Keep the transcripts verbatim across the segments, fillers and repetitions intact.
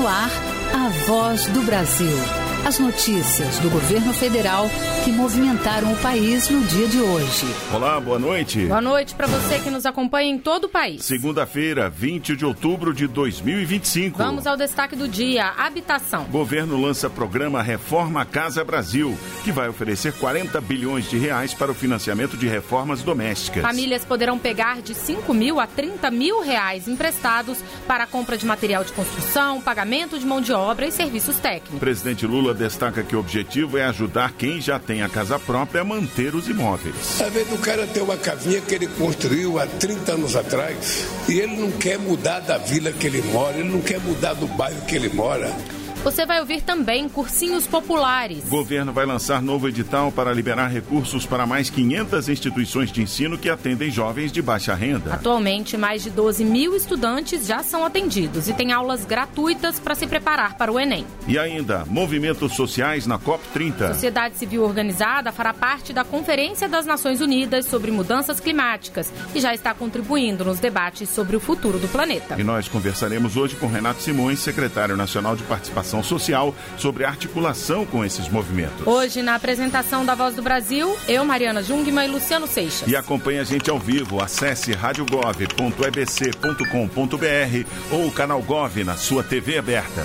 no ar, a Voz do Brasil. As notícias do governo federal que movimentaram o país no dia de hoje. Olá, boa noite. Boa noite para você que nos acompanha em todo o país. Segunda-feira, vinte de outubro de dois mil e vinte e cinco. Vamos ao destaque do dia, habitação. Governo lança programa Reforma Casa Brasil, que vai oferecer quarenta bilhões de reais para o financiamento de reformas domésticas. Famílias poderão pegar de cinco mil a trinta mil reais emprestados para a compra de material de construção, pagamento de mão de obra e serviços técnicos. Presidente Lula destaca que o objetivo é ajudar quem já tem a casa própria a manter os imóveis. Às vezes o cara tem uma casinha que ele construiu há trinta anos atrás e ele não quer mudar da vila que ele mora, ele não quer mudar do bairro que ele mora. Você vai ouvir também cursinhos populares. O governo vai lançar novo edital para liberar recursos para mais quinhentas instituições de ensino que atendem jovens de baixa renda. Atualmente, mais de doze mil estudantes já são atendidos e têm aulas gratuitas para se preparar para o Enem. E ainda, movimentos sociais na COP trinta. A sociedade civil organizada fará parte da Conferência das Nações Unidas sobre Mudanças Climáticas e já está contribuindo nos debates sobre o futuro do planeta. E nós conversaremos hoje com Renato Simões, secretário nacional de participação social, sobre a articulação com esses movimentos. Hoje, na apresentação da Voz do Brasil, eu, Mariana Jungmann e Luciano Seixas. E acompanhe a gente ao vivo. Acesse rádio gov ponto e b c ponto com ponto b r ou o canal Gov na sua T V aberta.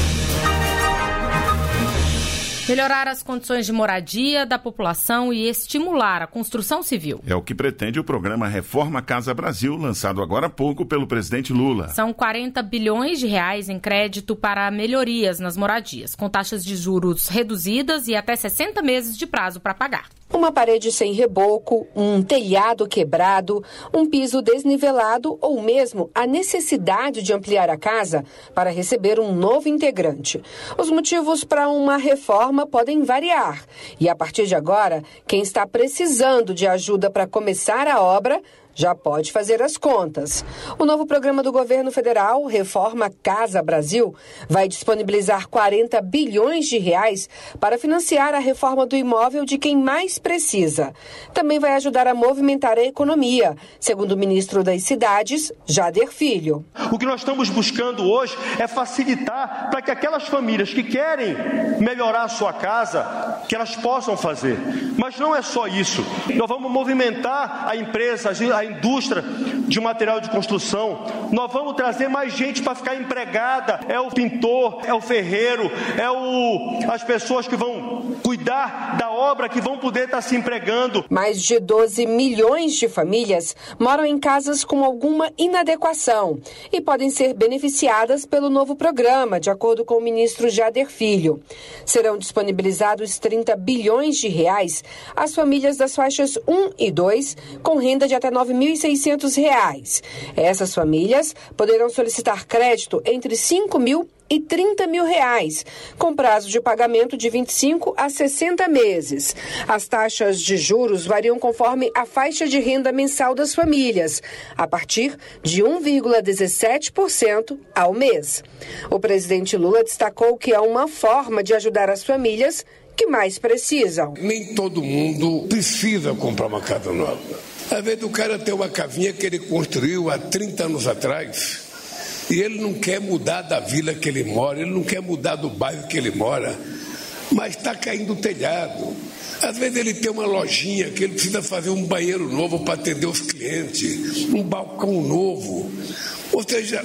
Melhorar as condições de moradia da população e estimular a construção civil. É o que pretende o programa Reforma Casa Brasil, lançado agora há pouco pelo presidente Lula. São quarenta bilhões de reais em crédito para melhorias nas moradias, com taxas de juros reduzidas e até sessenta meses de prazo para pagar. Uma parede sem reboco, um telhado quebrado, um piso desnivelado ou mesmo a necessidade de ampliar a casa para receber um novo integrante. Os motivos para uma reforma podem variar. E a partir de agora, quem está precisando de ajuda para começar a obra já pode fazer as contas. O novo programa do governo federal, Reforma Casa Brasil, vai disponibilizar quarenta bilhões de reais para financiar a reforma do imóvel de quem mais precisa. Também vai ajudar a movimentar a economia, segundo o ministro das Cidades, Jader Filho. O que nós estamos buscando hoje é facilitar para que aquelas famílias que querem melhorar a sua casa, que elas possam fazer. Mas não é só isso. Nós vamos movimentar a empresa, a indústria de material de construção. Nós vamos trazer mais gente para ficar empregada. É o pintor, é o ferreiro, é o, as pessoas que vão cuidar da obra, que vão poder estar se empregando. Mais de doze milhões de famílias moram em casas com alguma inadequação e podem ser beneficiadas pelo novo programa, de acordo com o ministro Jader Filho. Serão disponibilizados trinta bilhões de reais às famílias das faixas um e dois, com renda de até nove mil e seiscentos reais. Essas famílias poderão solicitar crédito entre cinco mil e trinta mil reais, com prazo de pagamento de vinte e cinco a sessenta meses. As taxas de juros variam conforme a faixa de renda mensal das famílias, a partir de um vírgula dezessete por cento ao mês. O presidente Lula destacou que é uma forma de ajudar as famílias que mais precisam. Nem todo mundo precisa comprar uma casa nova. Às vezes o cara tem uma casinha que ele construiu há trinta anos atrás e ele não quer mudar da vila que ele mora, ele não quer mudar do bairro que ele mora, mas está caindo o telhado. Às vezes ele tem uma lojinha que ele precisa fazer um banheiro novo para atender os clientes, um balcão novo. Ou seja,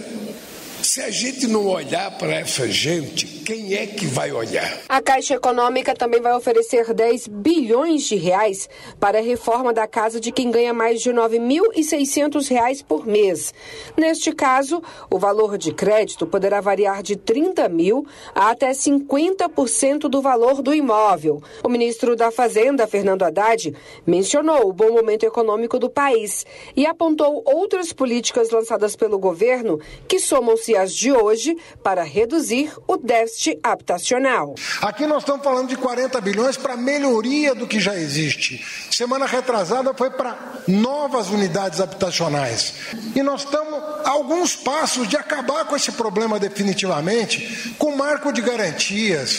se a gente não olhar para essa gente, quem é que vai olhar? A Caixa Econômica também vai oferecer dez bilhões de reais para a reforma da casa de quem ganha mais de nove mil e seiscentos reais por mês. Neste caso, o valor de crédito poderá variar de trinta mil a até cinquenta por cento do valor do imóvel. O ministro da Fazenda, Fernando Haddad, mencionou o bom momento econômico do país e apontou outras políticas lançadas pelo governo que somam-se às de hoje para reduzir o déficit habitacional. Aqui nós estamos falando de quarenta bilhões para melhoria do que já existe. Semana retrasada foi para novas unidades habitacionais. E nós estamos a alguns passos de acabar com esse problema definitivamente, com marco de garantias, com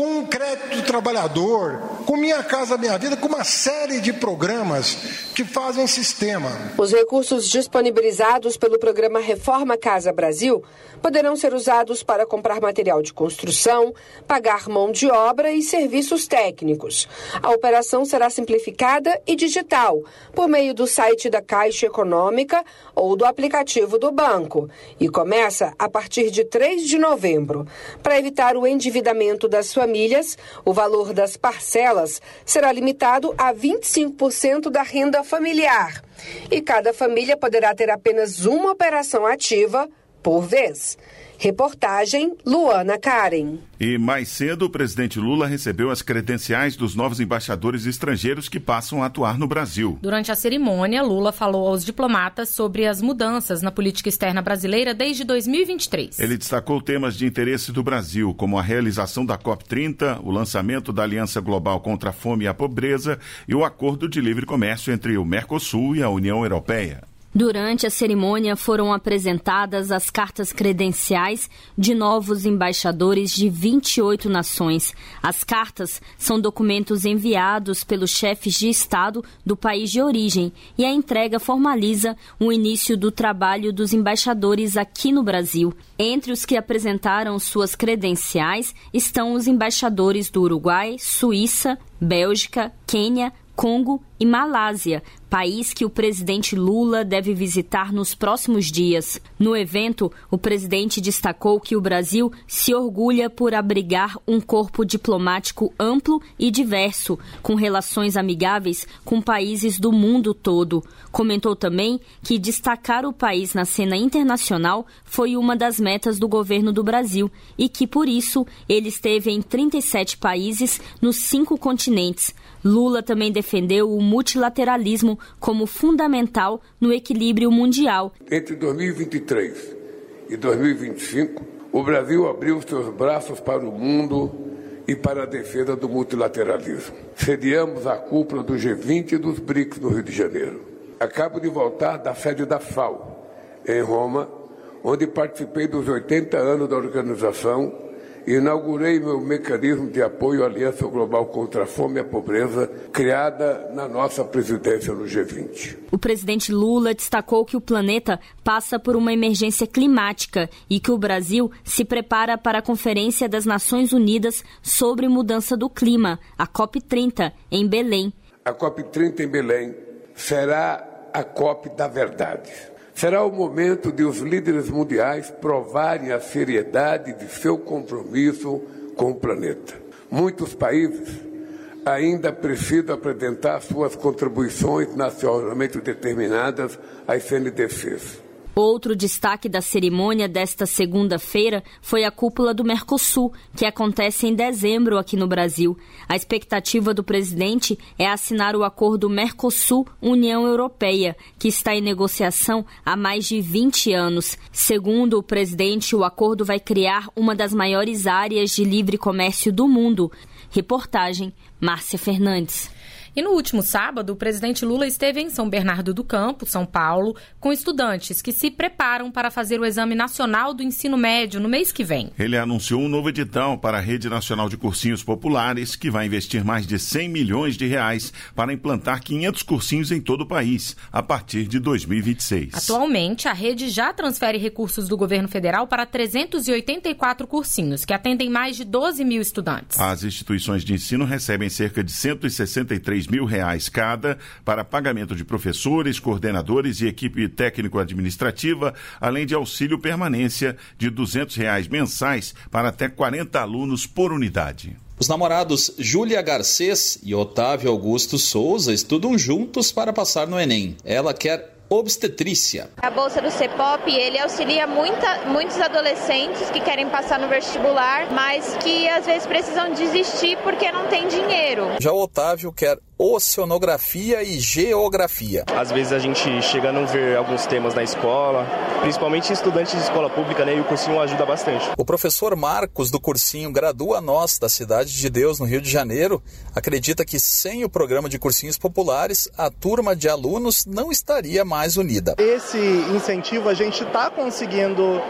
com o crédito do trabalhador, com Minha Casa Minha Vida, com uma série de programas que fazem sistema. Os recursos disponibilizados pelo programa Reforma Casa Brasil poderão ser usados para comprar material de construção, pagar mão de obra e serviços técnicos. A operação será simplificada e digital, por meio do site da Caixa Econômica ou do aplicativo do banco, e começa a partir de três de novembro. Para evitar o endividamento das famílias, o valor das parcelas será limitado a vinte e cinco por cento da renda familiar, e cada família poderá ter apenas uma operação ativa por vez. Reportagem Luana Karen. E mais cedo, o presidente Lula recebeu as credenciais dos novos embaixadores estrangeiros que passam a atuar no Brasil. Durante a cerimônia, Lula falou aos diplomatas sobre as mudanças na política externa brasileira desde dois mil e vinte e três. Ele destacou temas de interesse do Brasil, como a realização da COP trinta, o lançamento da Aliança Global contra a Fome e a Pobreza e o acordo de livre comércio entre o Mercosul e a União Europeia. Durante a cerimônia foram apresentadas as cartas credenciais de novos embaixadores de vinte e oito nações. As cartas são documentos enviados pelos chefes de Estado do país de origem e a entrega formaliza o início do trabalho dos embaixadores aqui no Brasil. Entre os que apresentaram suas credenciais estão os embaixadores do Uruguai, Suíça, Bélgica, Quênia, Congo e Malásia, país que o presidente Lula deve visitar nos próximos dias. No evento, o presidente destacou que o Brasil se orgulha por abrigar um corpo diplomático amplo e diverso, com relações amigáveis com países do mundo todo. Comentou também que destacar o país na cena internacional foi uma das metas do governo do Brasil e que, por isso, ele esteve em trinta e sete países nos cinco continentes. Lula também defendeu o multilateralismo como fundamental no equilíbrio mundial. Entre dois mil e vinte e três e dois mil e vinte e cinco, o Brasil abriu seus braços para o mundo e para a defesa do multilateralismo. Sediamos a cúpula do G vinte e dos BRICS no Rio de Janeiro. Acabo de voltar da sede da F A O, em Roma, onde participei dos oitenta anos da organização e inaugurei meu mecanismo de apoio à Aliança Global contra a Fome e a Pobreza, criada na nossa presidência no G vinte. O presidente Lula destacou que o planeta passa por uma emergência climática e que o Brasil se prepara para a Conferência das Nações Unidas sobre Mudança do Clima, a COP trinta, em Belém. A COP trinta em Belém será a COP da verdade. Será o momento de os líderes mundiais provarem a seriedade de seu compromisso com o planeta. Muitos países ainda precisam apresentar suas contribuições nacionalmente determinadas às C N D Cs. Outro destaque da cerimônia desta segunda-feira foi a cúpula do Mercosul, que acontece em dezembro aqui no Brasil. A expectativa do presidente é assinar o acordo Mercosul-União Europeia, que está em negociação há mais de vinte anos. Segundo o presidente, o acordo vai criar uma das maiores áreas de livre comércio do mundo. Reportagem Márcia Fernandes. E no último sábado, o presidente Lula esteve em São Bernardo do Campo, São Paulo, com estudantes que se preparam para fazer o Exame Nacional do Ensino Médio no mês que vem. Ele anunciou um novo edital para a Rede Nacional de Cursinhos Populares, que vai investir mais de cem milhões de reais para implantar quinhentos cursinhos em todo o país, a partir de dois mil e vinte e seis. Atualmente, a rede já transfere recursos do governo federal para trezentos e oitenta e quatro cursinhos, que atendem mais de doze mil estudantes. As instituições de ensino recebem cerca de cento e sessenta e três mil reais cada para pagamento de professores, coordenadores e equipe técnico-administrativa, além de auxílio permanência de duzentos reais mensais para até quarenta alunos por unidade. Os namorados Júlia Garcês e Otávio Augusto Souza estudam juntos para passar no Enem. Ela quer obstetrícia. A bolsa do CEPOP, ele auxilia muita, muitos adolescentes que querem passar no vestibular, mas que às vezes precisam desistir porque não tem dinheiro. Já o Otávio quer oceanografia e geografia. Às vezes a gente chega a não ver alguns temas na escola, principalmente estudantes de escola pública, né? E o cursinho ajuda bastante. O professor Marcos do cursinho Gradua Nós, da Cidade de Deus, no Rio de Janeiro, acredita que sem o programa de cursinhos populares, a turma de alunos não estaria mais unida. Esse incentivo a gente está conseguindo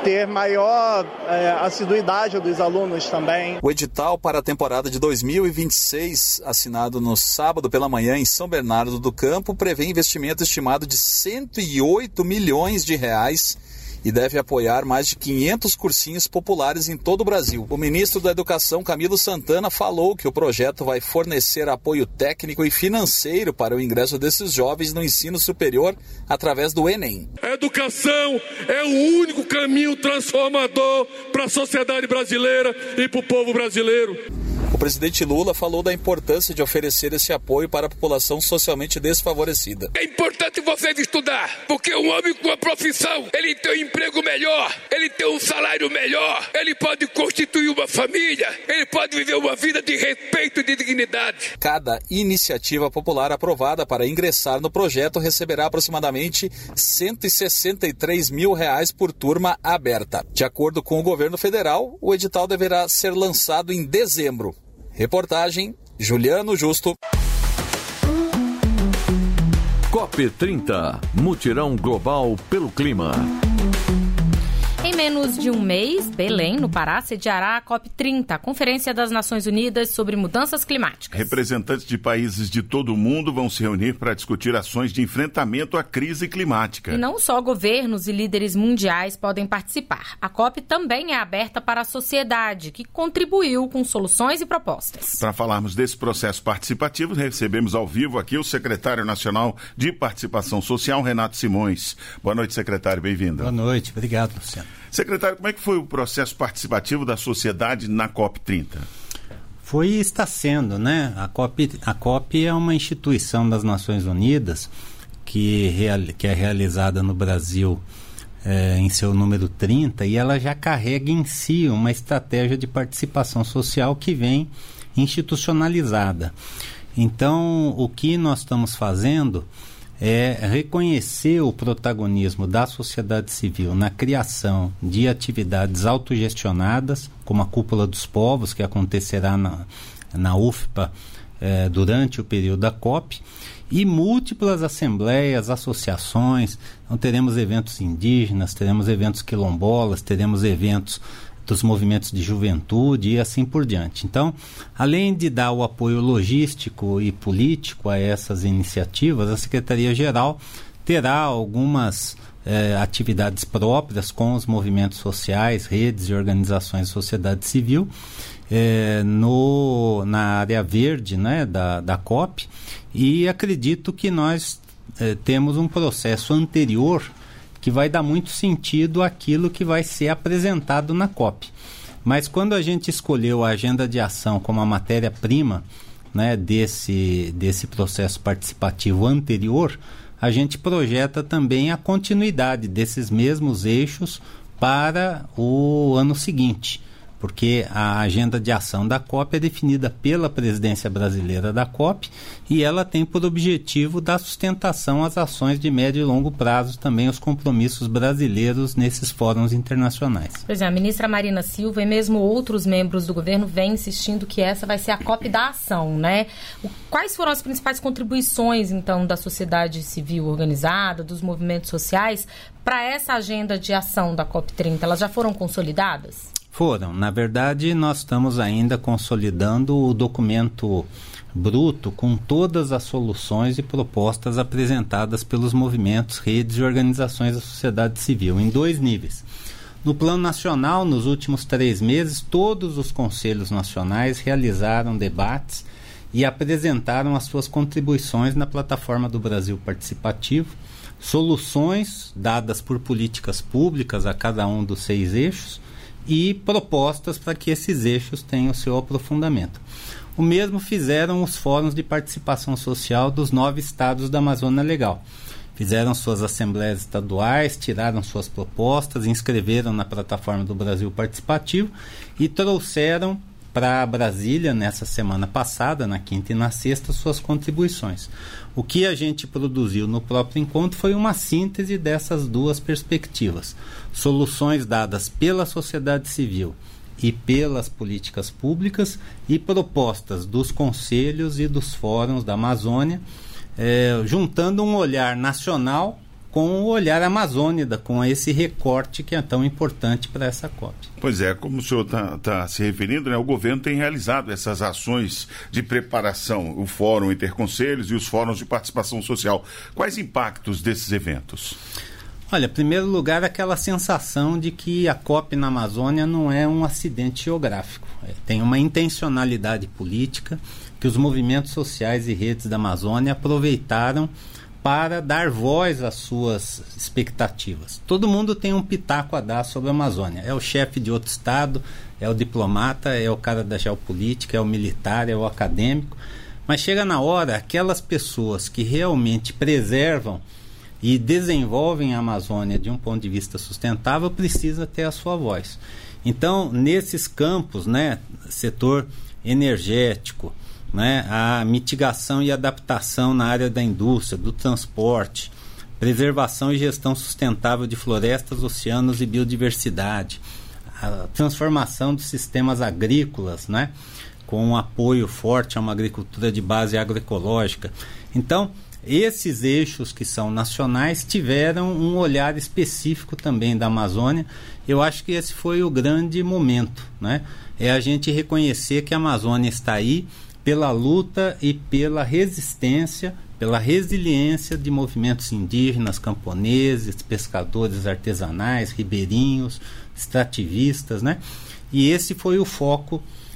ter maior é, assiduidade dos alunos também. O edital para a temporada de dois mil e vinte e seis, assinado no sábado pela manhã em São Bernardo do Campo, prevê investimento estimado de cento e oito milhões de reais e deve apoiar mais de quinhentos cursinhos populares em todo o Brasil. O ministro da Educação, Camilo Santana, falou que o projeto vai fornecer apoio técnico e financeiro para o ingresso desses jovens no ensino superior através do Enem. A educação é o único caminho transformador para a sociedade brasileira e para o povo brasileiro. O presidente Lula falou da importância de oferecer esse apoio para a população socialmente desfavorecida. É importante vocês estudar, porque um homem com uma profissão, ele tem um emprego melhor, ele tem um salário melhor, ele pode constituir uma família, ele pode viver uma vida de respeito e de dignidade. Cada iniciativa popular aprovada para ingressar no projeto receberá aproximadamente cento e sessenta e três mil reais por turma aberta. De acordo com o governo federal, o edital deverá ser lançado em dezembro. Reportagem Juliano Justo. COP trinta, mutirão global pelo clima. Em menos de um mês, Belém, no Pará, sediará a COP trinta, a Conferência das Nações Unidas sobre Mudanças Climáticas. Representantes de países de todo o mundo vão se reunir para discutir ações de enfrentamento à crise climática. E não só governos e líderes mundiais podem participar. A COP também é aberta para a sociedade, que contribuiu com soluções e propostas. Para falarmos desse processo participativo, recebemos ao vivo aqui o secretário nacional de Participação Social, Renato Simões. Boa noite, secretário, bem-vindo. Boa noite, obrigado, Luciano. Secretário, como é que foi o processo participativo da sociedade na COP trinta? Foi e está sendo, né? A COP, a COP é uma instituição das Nações Unidas que, real, que é realizada no Brasil é, em seu número trinta, e ela já carrega em si uma estratégia de participação social que vem institucionalizada. Então, o que nós estamos fazendo é reconhecer o protagonismo da sociedade civil na criação de atividades autogestionadas, como a Cúpula dos Povos, que acontecerá na, na U F P A eh, durante o período da COP, e múltiplas assembleias, associações. Então, teremos eventos indígenas, teremos eventos quilombolas, teremos eventos dos movimentos de juventude e assim por diante. Então, além de dar o apoio logístico e político a essas iniciativas, a Secretaria-Geral terá algumas eh, atividades próprias com os movimentos sociais, redes e organizações de sociedade civil eh, no, na área verde, né, da, da COP, e acredito que nós eh, temos um processo anterior que vai dar muito sentido àquilo que vai ser apresentado na COP. Mas quando a gente escolheu a agenda de ação como a matéria-prima, né, desse, desse processo participativo anterior, a gente projeta também a continuidade desses mesmos eixos para o ano seguinte, porque a agenda de ação da COP é definida pela presidência brasileira da COP e ela tem por objetivo dar sustentação às ações de médio e longo prazo, também os compromissos brasileiros nesses fóruns internacionais. Pois é, a ministra Marina Silva e mesmo outros membros do governo vêm insistindo que essa vai ser a COP da ação, né? O, quais foram as principais contribuições, então, da sociedade civil organizada, dos movimentos sociais, para essa agenda de ação da COP trinta? Elas já foram consolidadas? Foram. Na verdade, nós estamos ainda consolidando o documento bruto com todas as soluções e propostas apresentadas pelos movimentos, redes e organizações da sociedade civil, em dois níveis. No plano nacional, nos últimos três meses, todos os conselhos nacionais realizaram debates e apresentaram as suas contribuições na plataforma do Brasil Participativo, soluções dadas por políticas públicas a cada um dos seis eixos, e propostas para que esses eixos tenham o seu aprofundamento. O mesmo fizeram os fóruns de participação social dos nove estados da Amazônia Legal. Fizeram suas assembleias estaduais, tiraram suas propostas, inscreveram na plataforma do Brasil Participativo e trouxeram para Brasília, nessa semana passada, na quinta e na sexta, suas contribuições. O que a gente produziu no próprio encontro foi uma síntese dessas duas perspectivas. Soluções dadas pela sociedade civil e pelas políticas públicas e propostas dos conselhos e dos fóruns da Amazônia, eh, juntando um olhar nacional com o olhar amazônida, com esse recorte que é tão importante para essa COP. Pois é, como o senhor está tá se referindo, né, o governo tem realizado essas ações de preparação, o Fórum Interconselhos e os fóruns de participação social. Quais impactos desses eventos? Olha, em primeiro lugar, aquela sensação de que a COP na Amazônia não é um acidente geográfico. É, tem uma intencionalidade política que os movimentos sociais e redes da Amazônia aproveitaram para dar voz às suas expectativas. Todo mundo tem um pitaco a dar sobre a Amazônia. É o chefe de outro estado, é o diplomata, é o cara da geopolítica, é o militar, é o acadêmico. Mas chega na hora, aquelas pessoas que realmente preservam e desenvolvem a Amazônia de um ponto de vista sustentável, precisa ter a sua voz. Então, nesses campos, né, setor energético, né, a mitigação e adaptação na área da indústria, do transporte, preservação e gestão sustentável de florestas, oceanos e biodiversidade, a transformação dos sistemas agrícolas, né, com um apoio forte a uma agricultura de base agroecológica. Então, esses eixos que são nacionais tiveram um olhar específico também da Amazônia. Eu acho que esse foi o grande momento, né? É a gente reconhecer que a Amazônia está aí pela luta e pela resistência, pela resiliência de movimentos indígenas, camponeses, pescadores artesanais, ribeirinhos, extrativistas, né? E esse foi o foco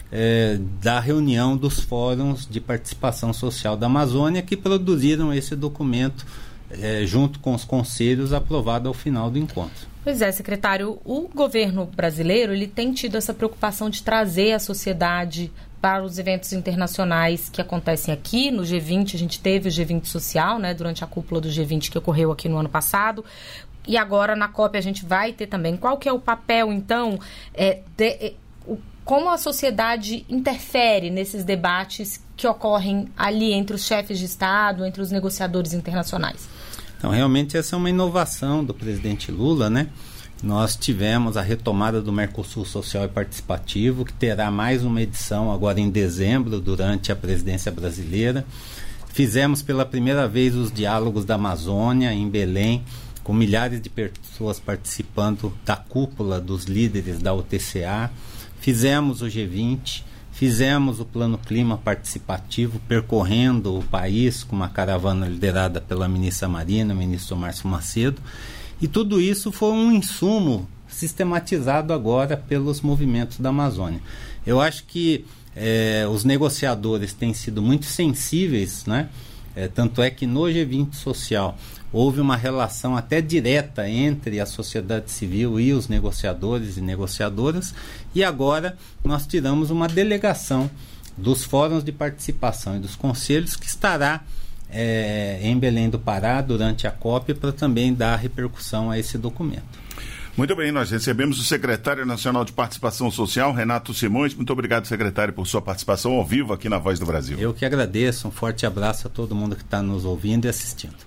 é, da reunião dos fóruns de participação social da Amazônia, que produziram esse documento é, junto com os conselhos, aprovado ao final do encontro. Pois é, secretário, o governo brasileiro ele tem tido essa preocupação de trazer a sociedade para os eventos internacionais que acontecem aqui. No G vinte, a gente teve o G vinte social, né, durante a cúpula do G vinte que ocorreu aqui no ano passado. E agora na COP a gente vai ter também. Qual que é o papel, então, é, de, é, o, como a sociedade interfere nesses debates que ocorrem ali entre os chefes de Estado, entre os negociadores internacionais? Então, realmente essa é uma inovação do presidente Lula, né? Nós tivemos a retomada do Mercosul Social e Participativo, que terá mais uma edição agora em dezembro, durante a presidência brasileira. Fizemos pela primeira vez os diálogos da Amazônia, em Belém, com milhares de pessoas participando da cúpula dos líderes da O T C A. Fizemos o G vinte, fizemos o Plano Clima Participativo, percorrendo o país com uma caravana liderada pela ministra Marina, o ministro Márcio Macedo. E tudo isso foi um insumo sistematizado agora pelos movimentos da Amazônia. Eu acho que eh, os negociadores têm sido muito sensíveis, né? Eh, tanto é que no G vinte social houve uma relação até direta entre a sociedade civil e os negociadores e negociadoras, e agora nós tiramos uma delegação dos fóruns de participação e dos conselhos que estará É, em Belém do Pará durante a COP, para também dar repercussão a esse documento. Muito bem, nós recebemos o secretário nacional de participação social, Renato Simões. Muito obrigado, secretário, por sua participação ao vivo aqui na Voz do Brasil. Eu que agradeço, um forte abraço a todo mundo que está nos ouvindo e assistindo.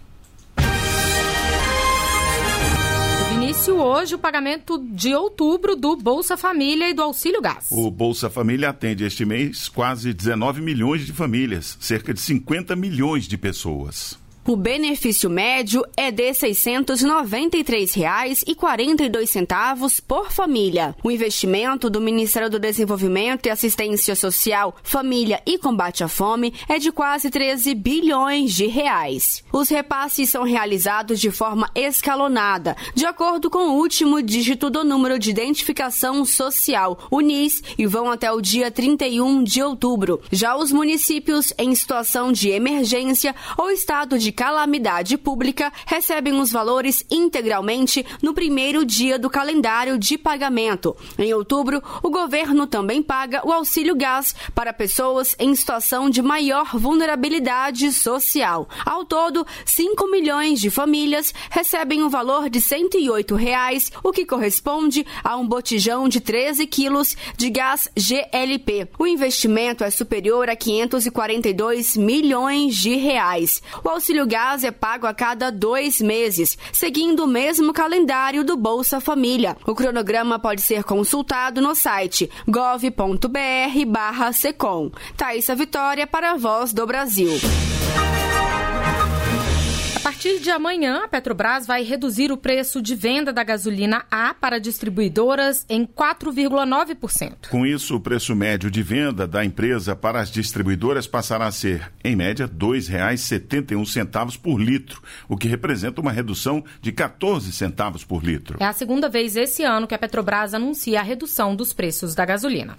Início hoje o pagamento de outubro do Bolsa Família e do Auxílio Gás. O Bolsa Família atende este mês quase dezenove milhões de famílias, cerca de cinquenta milhões de pessoas. O benefício médio é de seiscentos e noventa e três reais e quarenta e dois centavos por família. O investimento do Ministério do Desenvolvimento e Assistência Social, Família e Combate à Fome é de quase treze bilhões de reais. Os repasses são realizados de forma escalonada, de acordo com o último dígito do número de identificação social, o N I S, e vão até o dia trinta e um de outubro. Já os municípios em situação de emergência ou estado de calamidade pública recebem os valores integralmente no primeiro dia do calendário de pagamento. Em outubro, o governo também paga o auxílio gás para pessoas em situação de maior vulnerabilidade social. Ao todo, cinco milhões de famílias recebem o valor de cento e oito reais, o que corresponde a um botijão de treze quilos de gás G L P. O investimento é superior a quinhentos e quarenta e dois milhões de reais. O auxílio gás é pago a cada dois meses, seguindo o mesmo calendário do Bolsa Família. O cronograma pode ser consultado no site gov ponto br barra secom. Thaisa Vitória para a Voz do Brasil. A partir de amanhã, a Petrobras vai reduzir o preço de venda da gasolina A para distribuidoras em quatro vírgula nove por cento. Com isso, o preço médio de venda da empresa para as distribuidoras passará a ser, em média, dois reais e setenta e um centavos por litro, o que representa uma redução de quatorze centavos por litro. É a segunda vez esse ano que a Petrobras anuncia a redução dos preços da gasolina.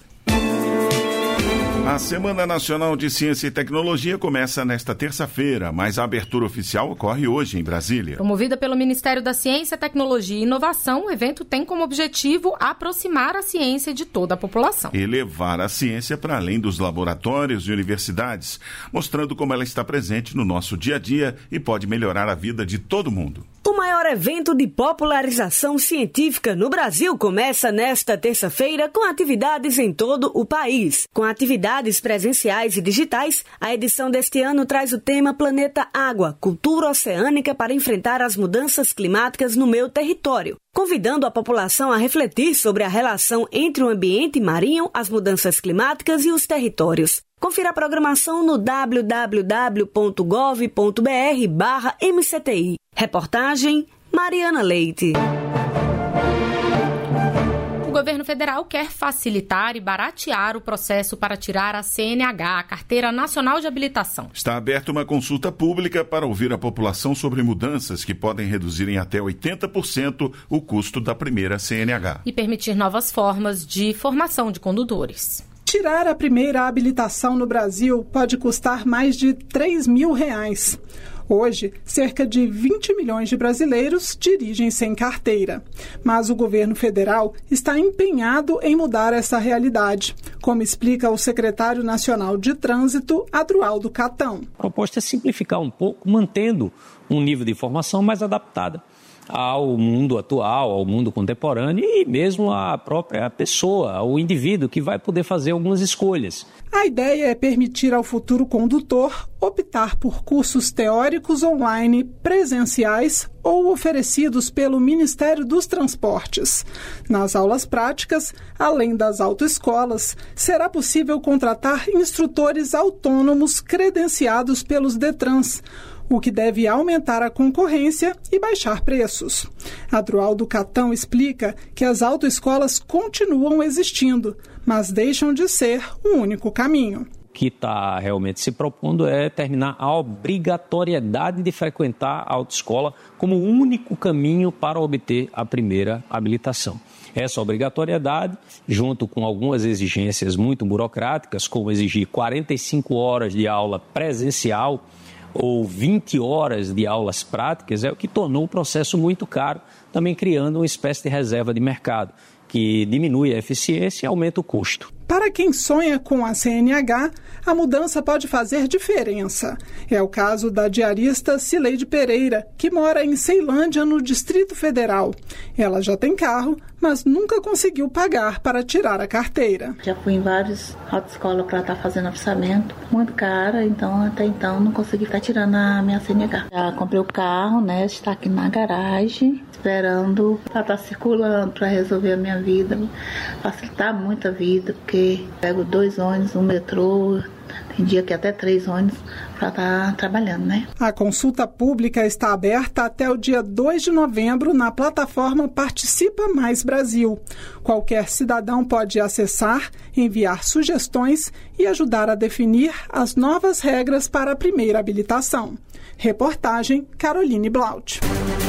A Semana Nacional de Ciência e Tecnologia começa nesta terça-feira, mas a abertura oficial ocorre hoje em Brasília. Promovida pelo Ministério da Ciência, Tecnologia e Inovação, o evento tem como objetivo aproximar a ciência de toda a população. E levar a ciência para além dos laboratórios e universidades, mostrando como ela está presente no nosso dia a dia e pode melhorar a vida de todo mundo. O maior evento de popularização científica no Brasil começa nesta terça-feira com atividades em todo o país. Com atividades presenciais e digitais, a edição deste ano traz o tema Planeta Água, Cultura Oceânica para enfrentar as mudanças climáticas no meu território, convidando a população a refletir sobre a relação entre o ambiente marinho, as mudanças climáticas e os territórios. Confira a programação no w w w ponto gov ponto b r barra M C T I. Reportagem Mariana Leite. O governo federal quer facilitar e baratear o processo para tirar a C N H, a Carteira Nacional de Habilitação. Está aberta uma consulta pública para ouvir a população sobre mudanças que podem reduzir em até oitenta por cento o custo da primeira C N H. E permitir novas formas de formação de condutores. Tirar a primeira habilitação no Brasil pode custar mais de três mil reais. Hoje, cerca de vinte milhões de brasileiros dirigem sem carteira. Mas o governo federal está empenhado em mudar essa realidade, como explica o secretário nacional de Trânsito, Adroaldo Catão. A proposta é simplificar um pouco, mantendo um nível de formação mais adaptada ao mundo atual, ao mundo contemporâneo e mesmo à própria pessoa, ao indivíduo que vai poder fazer algumas escolhas. A ideia é permitir ao futuro condutor optar por cursos teóricos online, presenciais ou oferecidos pelo Ministério dos Transportes. Nas aulas práticas, além das autoescolas, será possível contratar instrutores autônomos credenciados pelos Detrans, o que deve aumentar a concorrência e baixar preços. Adroaldo Catão explica que as autoescolas continuam existindo, mas deixam de ser o único caminho. O que está realmente se propondo é terminar a obrigatoriedade de frequentar a autoescola como o único caminho para obter a primeira habilitação. Essa obrigatoriedade, junto com algumas exigências muito burocráticas, como exigir quarenta e cinco horas de aula presencial ou vinte horas de aulas práticas, é o que tornou o processo muito caro, também criando uma espécie de reserva de mercado, que diminui a eficiência e aumenta o custo. Para quem sonha com a C N H, a mudança pode fazer diferença. É o caso da diarista Cileide Pereira, que mora em Ceilândia, no Distrito Federal. Ela já tem carro, mas nunca conseguiu pagar para tirar a carteira. Já fui em várias autoescolas para estar fazendo orçamento, muito cara, então até então não consegui estar tirando a minha C N H. Já comprei o carro, né, está aqui na garagem, esperando para estar circulando, para resolver a minha vida, facilitar muito a vida, porque pego dois ônibus, um metrô, tem dia que até três ônibus para estar trabalhando, né? A consulta pública está aberta até o dia dois de novembro na plataforma Participa Mais Brasil. Qualquer cidadão pode acessar, enviar sugestões e ajudar a definir as novas regras para a primeira habilitação. Reportagem Caroline Blaut.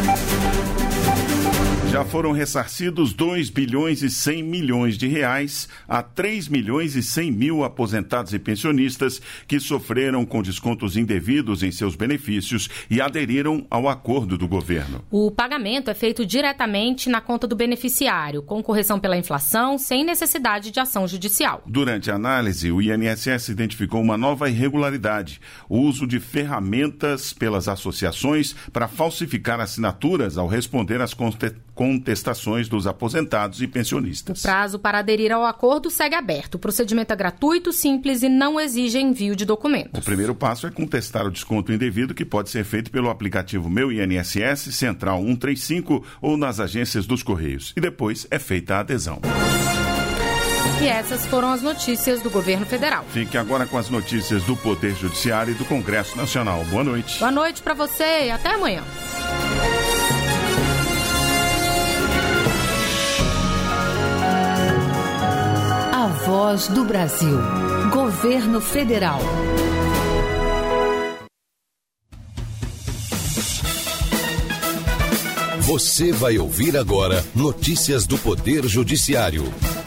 Já foram ressarcidos dois bilhões e cem milhões de reais a três milhões e cem mil aposentados e pensionistas que sofreram com descontos indevidos em seus benefícios e aderiram ao acordo do governo. O pagamento é feito diretamente na conta do beneficiário, com correção pela inflação, sem necessidade de ação judicial. Durante a análise, o I N S S identificou uma nova irregularidade: o uso de ferramentas pelas associações para falsificar assinaturas ao responder às contestações dos aposentados e pensionistas. O prazo para aderir ao acordo segue aberto. O procedimento é gratuito, simples e não exige envio de documentos. O primeiro passo é contestar o desconto indevido, que pode ser feito pelo aplicativo Meu I N S S, Central cento e trinta e cinco ou nas agências dos Correios. E depois é feita a adesão. E essas foram as notícias do governo federal. Fique agora com as notícias do Poder Judiciário e do Congresso Nacional. Boa noite. Boa noite para você e até amanhã. A Voz do Brasil. Governo Federal. Você vai ouvir agora notícias do Poder Judiciário.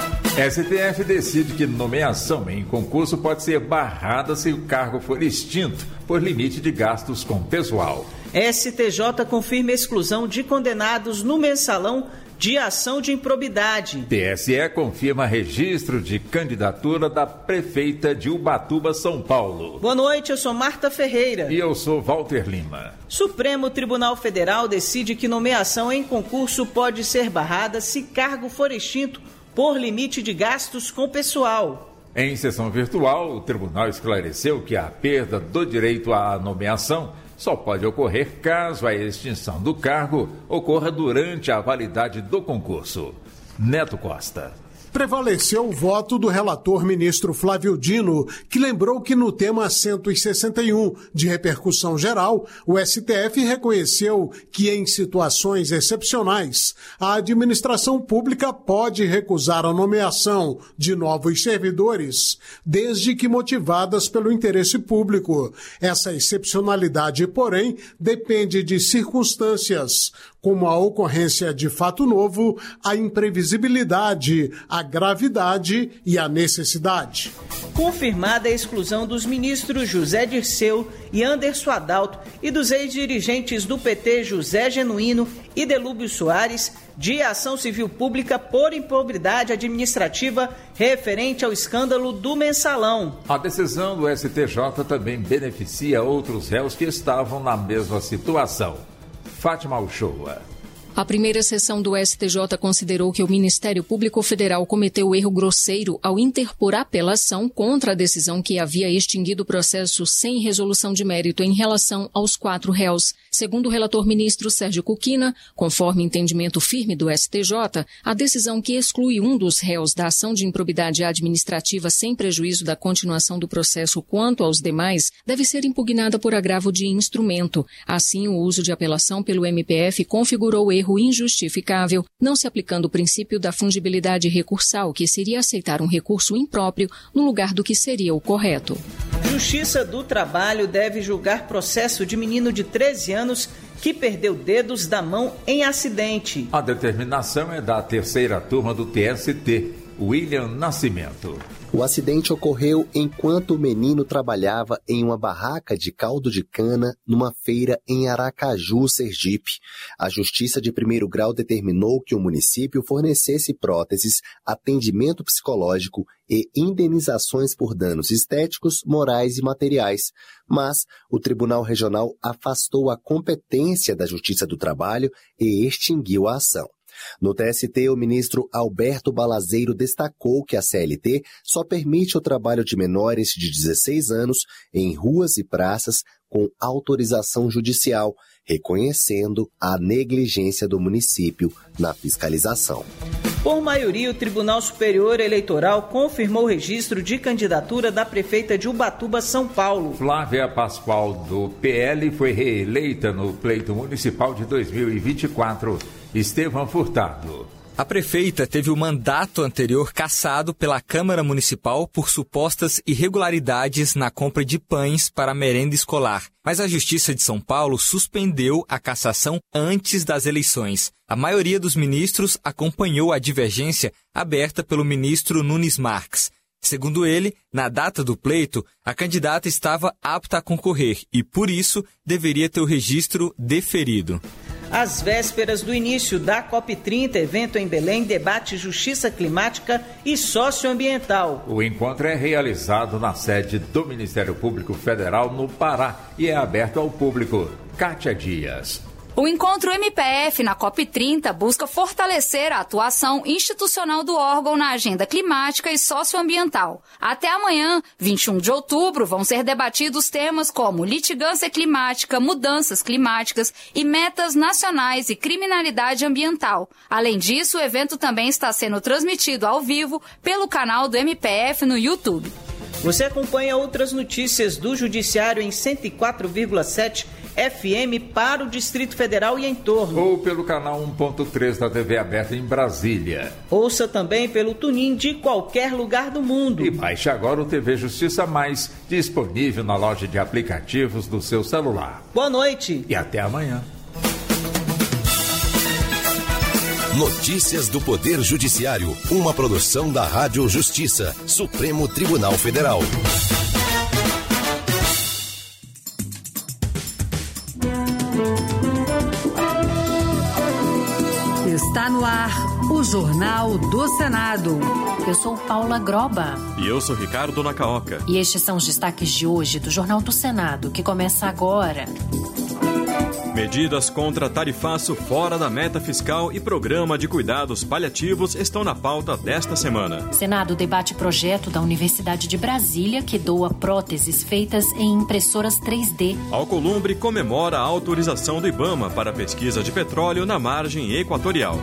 S T F decide que nomeação em concurso pode ser barrada se o cargo for extinto por limite de gastos com pessoal. S T J confirma exclusão de condenados no mensalão de ação de improbidade. T S E confirma registro de candidatura da prefeita de Ubatuba, São Paulo. Boa noite, eu sou Marta Ferreira. E eu sou Walter Lima. Supremo Tribunal Federal decide que nomeação em concurso pode ser barrada se cargo for extinto por limite de gastos com pessoal. Em sessão virtual, o tribunal esclareceu que a perda do direito à nomeação só pode ocorrer caso a extinção do cargo ocorra durante a validade do concurso. Neto Costa. Prevaleceu o voto do relator ministro Flávio Dino, que lembrou que no tema cento e sessenta e um de repercussão geral, o S T F reconheceu que em situações excepcionais, a administração pública pode recusar a nomeação de novos servidores, desde que motivadas pelo interesse público. Essa excepcionalidade, porém, depende de circunstâncias, como a ocorrência de fato novo, a imprevisibilidade, a gravidade e a necessidade. Confirmada a exclusão dos ministros José Dirceu e Anderson Adalto e dos ex-dirigentes do P T José Genuíno e Delúbio Soares de ação civil pública por improbidade administrativa referente ao escândalo do mensalão. A decisão do S T J também beneficia outros réus que estavam na mesma situação. Fátima Uchoa. A primeira sessão do S T J considerou que o Ministério Público Federal cometeu erro grosseiro ao interpor apelação contra a decisão que havia extinguido o processo sem resolução de mérito em relação aos quatro réus. Segundo o relator ministro Sérgio Cuquina, conforme entendimento firme do S T J, a decisão que exclui um dos réus da ação de improbidade administrativa sem prejuízo da continuação do processo quanto aos demais deve ser impugnada por agravo de instrumento. Assim, o uso de apelação pelo M P F configurou erro injustificável, não se aplicando o princípio da fungibilidade recursal, que seria aceitar um recurso impróprio no lugar do que seria o correto. Justiça do Trabalho deve julgar processo de menino de treze anos que perdeu dedos da mão em acidente. A determinação é da terceira turma do T S T, William Nascimento. O acidente ocorreu enquanto o menino trabalhava em uma barraca de caldo de cana numa feira em Aracaju, Sergipe. A Justiça de Primeiro Grau determinou que o município fornecesse próteses, atendimento psicológico e indenizações por danos estéticos, morais e materiais. Mas o Tribunal Regional afastou a competência da Justiça do Trabalho e extinguiu a ação. No T S T, o ministro Alberto Balazeiro destacou que a C L T só permite o trabalho de menores de dezesseis anos em ruas e praças com autorização judicial, reconhecendo a negligência do município na fiscalização. Por maioria, o Tribunal Superior Eleitoral confirmou o registro de candidatura da prefeita de Ubatuba, São Paulo. Flávia Pascoal, do P L, foi reeleita no pleito municipal de dois mil e vinte e quatro. Estevão Furtado. A prefeita teve o mandato anterior cassado pela Câmara Municipal por supostas irregularidades na compra de pães para a merenda escolar. Mas a Justiça de São Paulo suspendeu a cassação antes das eleições. A maioria dos ministros acompanhou a divergência aberta pelo ministro Nunes Marques. Segundo ele, na data do pleito, a candidata estava apta a concorrer e, por isso, deveria ter o registro deferido. Às vésperas do início da COP trinta, evento em Belém debate justiça climática e socioambiental. O encontro é realizado na sede do Ministério Público Federal no Pará e é aberto ao público. Kátia Dias. O encontro M P F na COP trinta busca fortalecer a atuação institucional do órgão na agenda climática e socioambiental. Até amanhã, vinte e um de outubro, vão ser debatidos temas como litigância climática, mudanças climáticas e metas nacionais e criminalidade ambiental. Além disso, o evento também está sendo transmitido ao vivo pelo canal do M P F no YouTube. Você acompanha outras notícias do Judiciário em cento e quatro vírgula sete F M para o Distrito Federal e em torno. Ou pelo canal um ponto três da T V aberta em Brasília. Ouça também pelo TuneIn de qualquer lugar do mundo. E baixe agora o T V Justiça Mais, disponível na loja de aplicativos do seu celular. Boa noite. E até amanhã. Notícias do Poder Judiciário, uma produção da Rádio Justiça, Supremo Tribunal Federal. Está no ar o Jornal do Senado. Eu sou Paula Groba. E eu sou Ricardo Nacaoca. E estes são os destaques de hoje do Jornal do Senado, que começa agora. Medidas contra tarifaço fora da meta fiscal e programa de cuidados paliativos estão na pauta desta semana. Senado debate projeto da Universidade de Brasília que doa próteses feitas em impressoras três D. Alcolumbre comemora a autorização do IBAMA para pesquisa de petróleo na margem equatorial.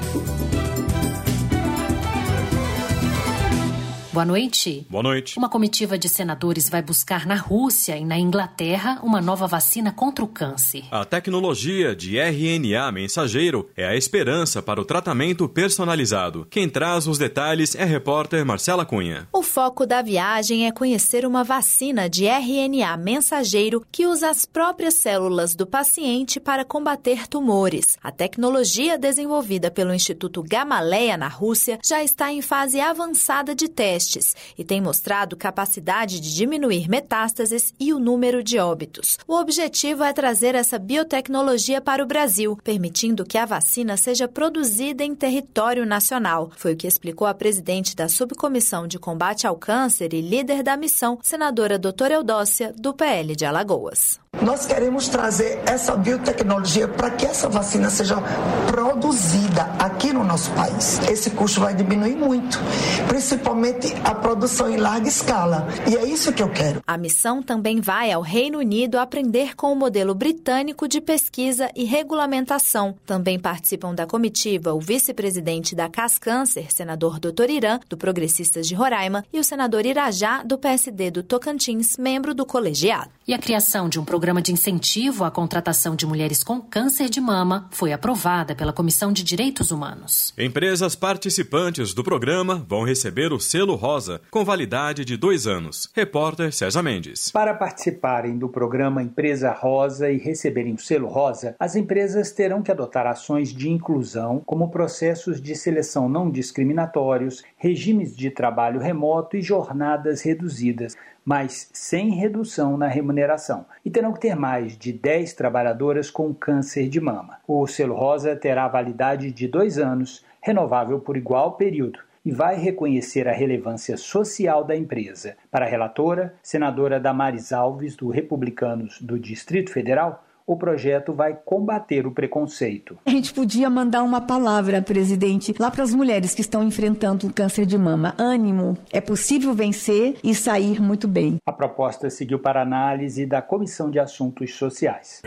Boa noite. Boa noite. Uma comitiva de senadores vai buscar na Rússia e na Inglaterra uma nova vacina contra o câncer. A tecnologia de R N A mensageiro é a esperança para o tratamento personalizado. Quem traz os detalhes é a repórter Marcela Cunha. O foco da viagem é conhecer uma vacina de R N A mensageiro que usa as próprias células do paciente para combater tumores. A tecnologia desenvolvida pelo Instituto Gamaleya na Rússia já está em fase avançada de testes e tem mostrado capacidade de diminuir metástases e o número de óbitos. O objetivo é trazer essa biotecnologia para o Brasil, permitindo que a vacina seja produzida em território nacional. Foi o que explicou a presidente da Subcomissão de Combate ao Câncer e líder da missão, senadora doutora Eudócia, do P L de Alagoas. Nós queremos trazer essa biotecnologia para que essa vacina seja produzida aqui no nosso país. Esse custo vai diminuir muito, principalmente a produção em larga escala. E é isso que eu quero. A missão também vai ao Reino Unido aprender com o modelo britânico de pesquisa e regulamentação. Também participam da comitiva o vice-presidente da Cascâncer, senador doutor Irã, do Progressistas de Roraima, e o senador Irajá, do P S D do Tocantins, membro do colegiado. E a criação de um programa de incentivo à contratação de mulheres com câncer de mama foi aprovada pela Comissão de Direitos Humanos. Empresas participantes do programa vão receber o selo rosa, com validade de dois anos. Repórter César Mendes. Para participarem do programa Empresa Rosa e receberem o selo rosa, as empresas terão que adotar ações de inclusão, como processos de seleção não discriminatórios, regimes de trabalho remoto e jornadas reduzidas, mas sem redução na remuneração, e terão que ter mais de dez trabalhadoras com câncer de mama. O selo rosa terá validade de dois anos, renovável por igual período, e vai reconhecer a relevância social da empresa. Para a relatora, senadora Damares Alves, do Republicanos do Distrito Federal, o projeto vai combater o preconceito. A gente podia mandar uma palavra, presidente, lá para as mulheres que estão enfrentando o câncer de mama. Ânimo, é possível vencer e sair muito bem. A proposta seguiu para análise da Comissão de Assuntos Sociais.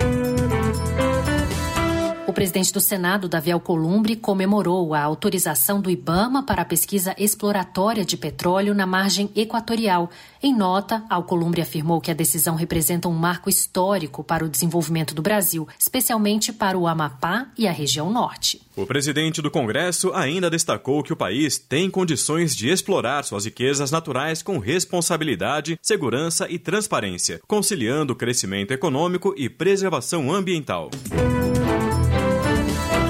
O presidente do Senado, Davi Alcolumbre, comemorou a autorização do IBAMA para a pesquisa exploratória de petróleo na margem equatorial. Em nota, Alcolumbre afirmou que a decisão representa um marco histórico para o desenvolvimento do Brasil, especialmente para o Amapá e a região norte. O presidente do Congresso ainda destacou que o país tem condições de explorar suas riquezas naturais com responsabilidade, segurança e transparência, conciliando crescimento econômico e preservação ambiental. O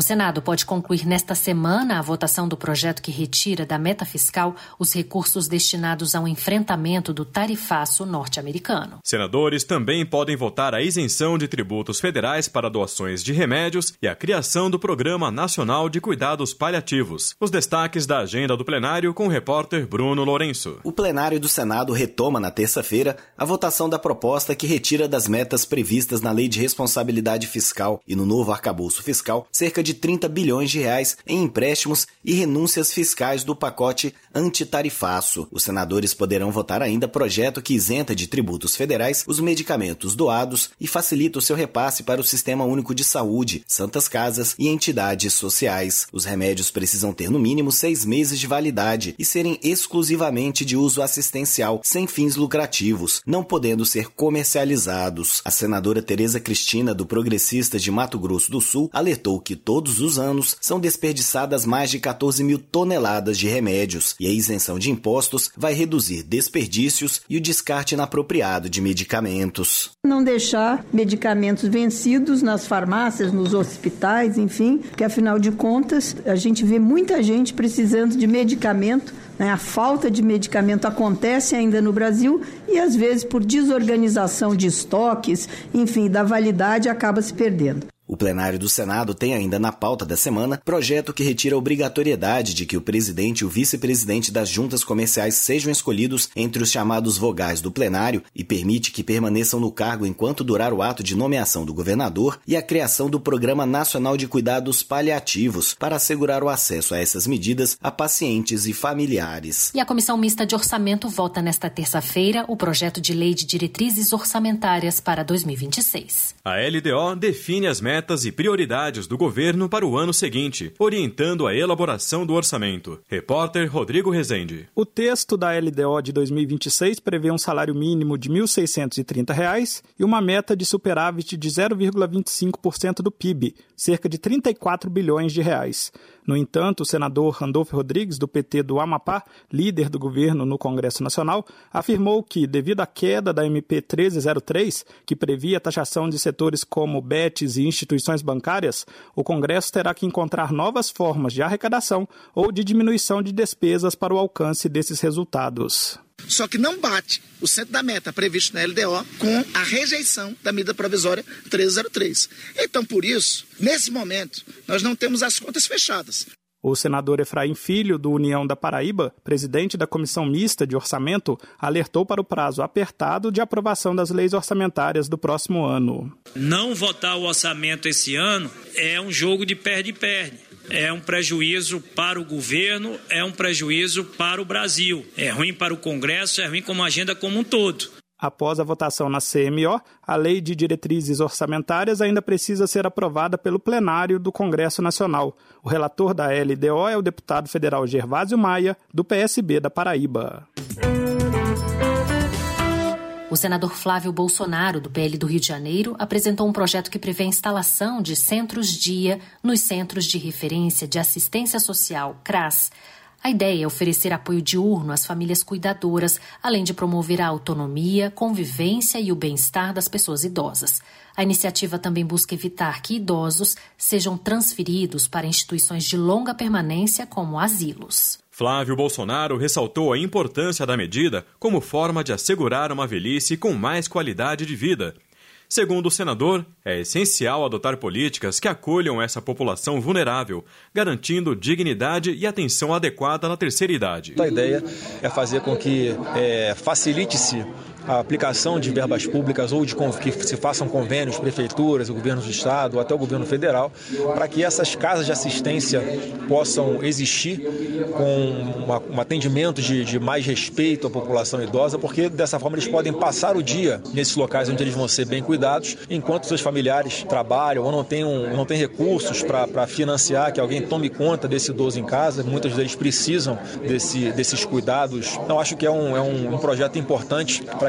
Senado pode concluir nesta semana a votação do projeto que retira da meta fiscal os recursos destinados ao enfrentamento do tarifaço norte-americano. Senadores também podem votar a isenção de tributos federais para doações de remédios e a criação do Programa Nacional de Cuidados Paliativos. Os destaques da agenda do plenário com o repórter Bruno Lourenço. O plenário do Senado retoma na terça-feira a votação da proposta que retira das metas previstas na Lei de Responsabilidade Fiscal e no novo arcabouço fiscal cerca de trinta bilhões de reais em empréstimos e renúncias fiscais do pacote antitarifaço. Os senadores poderão votar ainda projeto que isenta de tributos federais os medicamentos doados e facilita o seu repasse para o Sistema Único de Saúde, santas casas e entidades sociais. Os remédios precisam ter no mínimo seis meses de validade e serem exclusivamente de uso assistencial, sem fins lucrativos, não podendo ser comercializados. A senadora Tereza Cristina, do Progressistas de Mato Grosso do Sul, alertou que todos os anos são desperdiçadas mais de quatorze mil toneladas de remédios e a isenção de impostos vai reduzir desperdícios e o descarte inapropriado de medicamentos. Não deixar medicamentos vencidos nas farmácias, nos hospitais, enfim, que afinal de contas a gente vê muita gente precisando de medicamento, né? A falta de medicamento acontece ainda no Brasil e às vezes por desorganização de estoques, enfim, da validade acaba se perdendo. O plenário do Senado tem ainda na pauta da semana projeto que retira a obrigatoriedade de que o presidente e o vice-presidente das juntas comerciais sejam escolhidos entre os chamados vogais do plenário e permite que permaneçam no cargo enquanto durar o ato de nomeação do governador e a criação do Programa Nacional de Cuidados Paliativos para assegurar o acesso a essas medidas a pacientes e familiares. E a Comissão Mista de Orçamento vota nesta terça-feira o projeto de lei de diretrizes orçamentárias para dois mil e vinte e seis. A L D O define as metas metas e prioridades do governo para o ano seguinte, orientando a elaboração do orçamento. Repórter Rodrigo Rezende. O texto da L D O de dois mil e vinte e seis prevê um salário mínimo de mil seiscentos e trinta reais e uma meta de superávit de zero vírgula vinte e cinco por cento do P I B, cerca de trinta e quatro bilhões de reais. No entanto, o senador Randolfo Rodrigues, do P T do Amapá, líder do governo no Congresso Nacional, afirmou que, devido à queda da M P treze zero três, que previa a taxação de setores como B E Ts e instituições bancárias, o Congresso terá que encontrar novas formas de arrecadação ou de diminuição de despesas para o alcance desses resultados. Só que não bate o centro da meta previsto na L D O com a rejeição da medida provisória treze zero três. Então, por isso, nesse momento, nós não temos as contas fechadas. O senador Efraim Filho, do União da Paraíba, presidente da Comissão Mista de Orçamento, alertou para o prazo apertado de aprovação das leis orçamentárias do próximo ano. Não votar o orçamento esse ano é um jogo de perde-perde. É um prejuízo para o governo, é um prejuízo para o Brasil. É ruim para o Congresso, é ruim como agenda como um todo. Após a votação na C M O, a Lei de Diretrizes Orçamentárias ainda precisa ser aprovada pelo plenário do Congresso Nacional. O relator da L D O é o deputado federal Gervásio Maia, do P S B da Paraíba. O senador Flávio Bolsonaro, do P L do Rio de Janeiro, apresentou um projeto que prevê a instalação de centros-dia nos Centros de Referência de Assistência Social, CRAS. A ideia é oferecer apoio diurno às famílias cuidadoras, além de promover a autonomia, convivência e o bem-estar das pessoas idosas. A iniciativa também busca evitar que idosos sejam transferidos para instituições de longa permanência, como asilos. Flávio Bolsonaro ressaltou a importância da medida como forma de assegurar uma velhice com mais qualidade de vida. Segundo o senador, é essencial adotar políticas que acolham essa população vulnerável, garantindo dignidade e atenção adequada na terceira idade. A ideia é fazer com que é, facilite-se a aplicação de verbas públicas ou de que se façam convênios, prefeituras, o governo do estado ou até o governo federal, para que essas casas de assistência possam existir com uma, um atendimento de, de mais respeito à população idosa, porque dessa forma eles podem passar o dia nesses locais onde eles vão ser bem cuidados, enquanto seus familiares trabalham ou não têm, um, não têm recursos para financiar que alguém tome conta desse idoso em casa. Muitos deles precisam desse, desses cuidados. Então, acho que é um, é um, um projeto importante para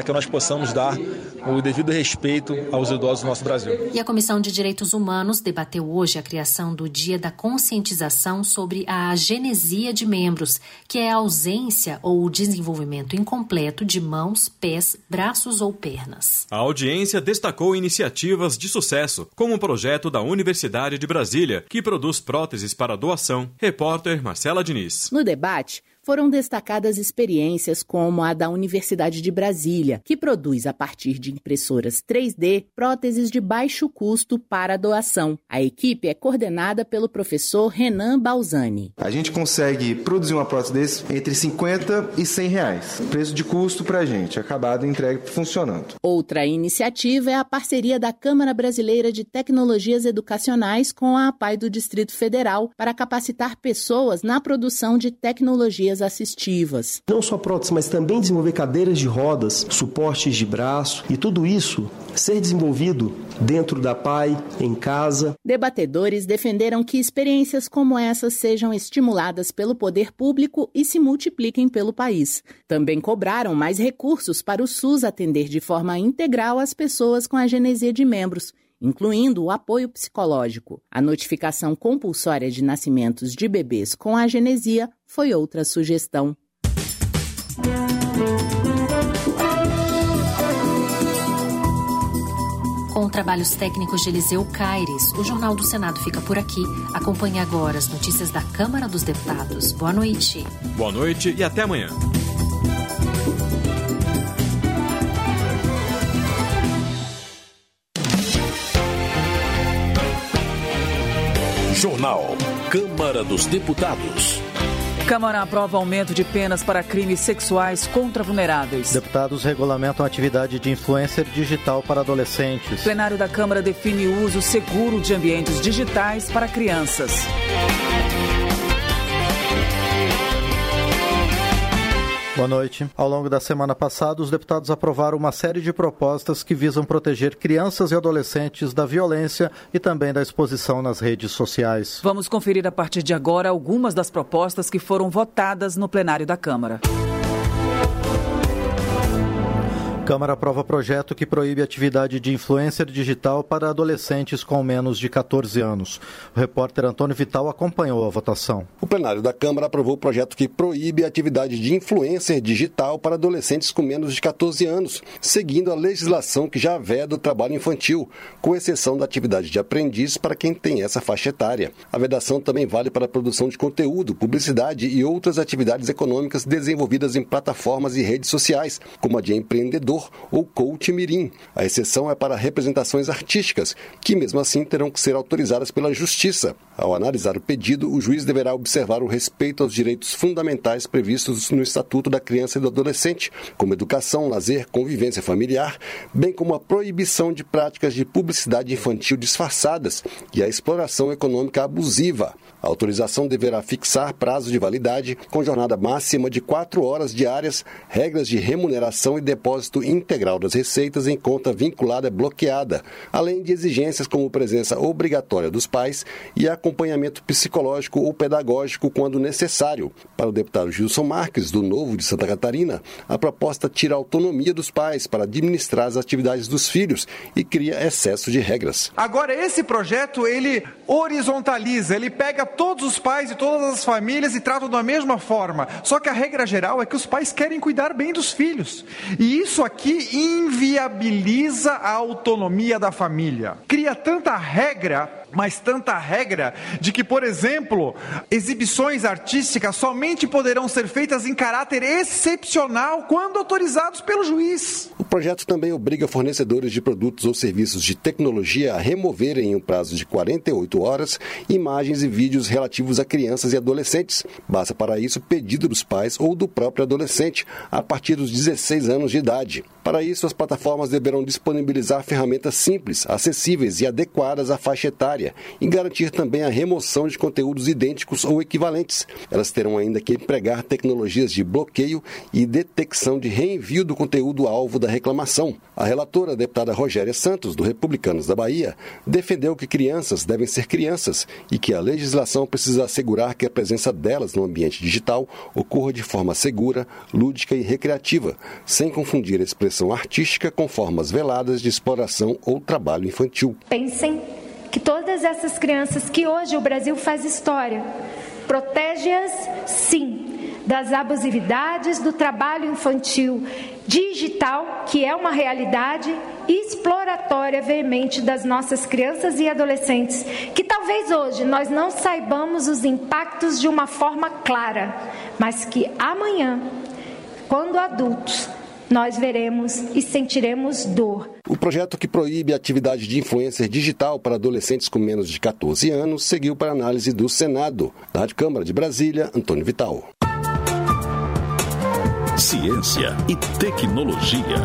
que nós possamos dar o devido respeito aos idosos do nosso Brasil. E a Comissão de Direitos Humanos debateu hoje a criação do Dia da Conscientização sobre a agenesia de membros, que é a ausência ou o desenvolvimento incompleto de mãos, pés, braços ou pernas. A audiência destacou iniciativas de sucesso, como o projeto da Universidade de Brasília, que produz próteses para doação. Repórter Marcela Diniz. No debate, foram destacadas experiências como a da Universidade de Brasília, que produz a partir de impressoras três D próteses de baixo custo para doação. A equipe é coordenada pelo professor Renan Balzani. A gente consegue produzir uma prótese desse entre cinquenta e cem reais. Preço de custo para a gente, acabado, entregue funcionando. Outra iniciativa é a parceria da Câmara Brasileira de Tecnologias Educacionais com a APAI do Distrito Federal para capacitar pessoas na produção de tecnologias assistivas. Não só próteses, mas também desenvolver cadeiras de rodas, suportes de braço e tudo isso ser desenvolvido dentro da P A I, em casa. Debatedores defenderam que experiências como essas sejam estimuladas pelo poder público e se multipliquem pelo país. Também cobraram mais recursos para o SUS atender de forma integral as pessoas com agenesia de membros, incluindo o apoio psicológico. A notificação compulsória de nascimentos de bebês com agenesia foi outra sugestão. Com trabalhos técnicos de Eliseu Caires, o Jornal do Senado fica por aqui. Acompanhe agora as notícias da Câmara dos Deputados. Boa noite. Boa noite e até amanhã. Jornal Câmara dos Deputados. Câmara aprova aumento de penas para crimes sexuais contra vulneráveis. Deputados regulamentam a atividade de influencer digital para adolescentes. Plenário da Câmara define o uso seguro de ambientes digitais para crianças. Boa noite. Ao longo da semana passada, os deputados aprovaram uma série de propostas que visam proteger crianças e adolescentes da violência e também da exposição nas redes sociais. Vamos conferir a partir de agora algumas das propostas que foram votadas no plenário da Câmara. Câmara aprova projeto que proíbe a atividade de influencer digital para adolescentes com menos de catorze anos. O repórter Antônio Vital acompanhou a votação. O plenário da Câmara aprovou o projeto que proíbe a atividade de influencer digital para adolescentes com menos de catorze anos, seguindo a legislação que já veda o trabalho infantil, com exceção da atividade de aprendiz para quem tem essa faixa etária. A vedação também vale para a produção de conteúdo, publicidade e outras atividades econômicas desenvolvidas em plataformas e redes sociais, como a de empreendedor ou coach mirim. A exceção é para representações artísticas, que mesmo assim terão que ser autorizadas pela Justiça. Ao analisar o pedido, o juiz deverá observar o respeito aos direitos fundamentais previstos no Estatuto da Criança e do Adolescente, como educação, lazer, convivência familiar, bem como a proibição de práticas de publicidade infantil disfarçadas e a exploração econômica abusiva. A autorização deverá fixar prazo de validade, com jornada máxima de quatro horas diárias, regras de remuneração e depósito integral das receitas em conta vinculada bloqueada, além de exigências como presença obrigatória dos pais e acompanhamento psicológico ou pedagógico quando necessário. Para o deputado Gilson Marques, do Novo de Santa Catarina, a proposta tira a autonomia dos pais para administrar as atividades dos filhos e cria excesso de regras. Agora, esse projeto, ele horizontaliza, ele pega todos os pais e todas as famílias e trata da mesma forma. Só que a regra geral é que os pais querem cuidar bem dos filhos. E isso aqui que inviabiliza a autonomia da família. Cria tanta regra, mas tanta regra, de que, por exemplo, exibições artísticas somente poderão ser feitas em caráter excepcional quando autorizados pelo juiz. O projeto também obriga fornecedores de produtos ou serviços de tecnologia a removerem em um prazo de quarenta e oito horas imagens e vídeos relativos a crianças e adolescentes. Basta para isso pedido dos pais ou do próprio adolescente, a partir dos dezesseis anos de idade. Para isso, as plataformas deverão disponibilizar ferramentas simples, acessíveis e adequadas à faixa etária, área e garantir também a remoção de conteúdos idênticos ou equivalentes. Elas terão ainda que empregar tecnologias de bloqueio e detecção de reenvio do conteúdo alvo da reclamação. A relatora, a deputada Rogéria Santos, do Republicanos da Bahia, defendeu que crianças devem ser crianças e que a legislação precisa assegurar que a presença delas no ambiente digital ocorra de forma segura, lúdica e recreativa, sem confundir a expressão artística com formas veladas de exploração ou trabalho infantil. Pensem que todas essas crianças que hoje o Brasil faz história, protege-as, sim, das abusividades do trabalho infantil digital, que é uma realidade exploratória veemente das nossas crianças e adolescentes, que talvez hoje nós não saibamos os impactos de uma forma clara, mas que amanhã, quando adultos, nós veremos e sentiremos dor. O projeto que proíbe a atividade de influencer digital para adolescentes com menos de catorze anos seguiu para análise do Senado. Da Rádio Câmara de Brasília, Antônio Vital. Ciência e tecnologia.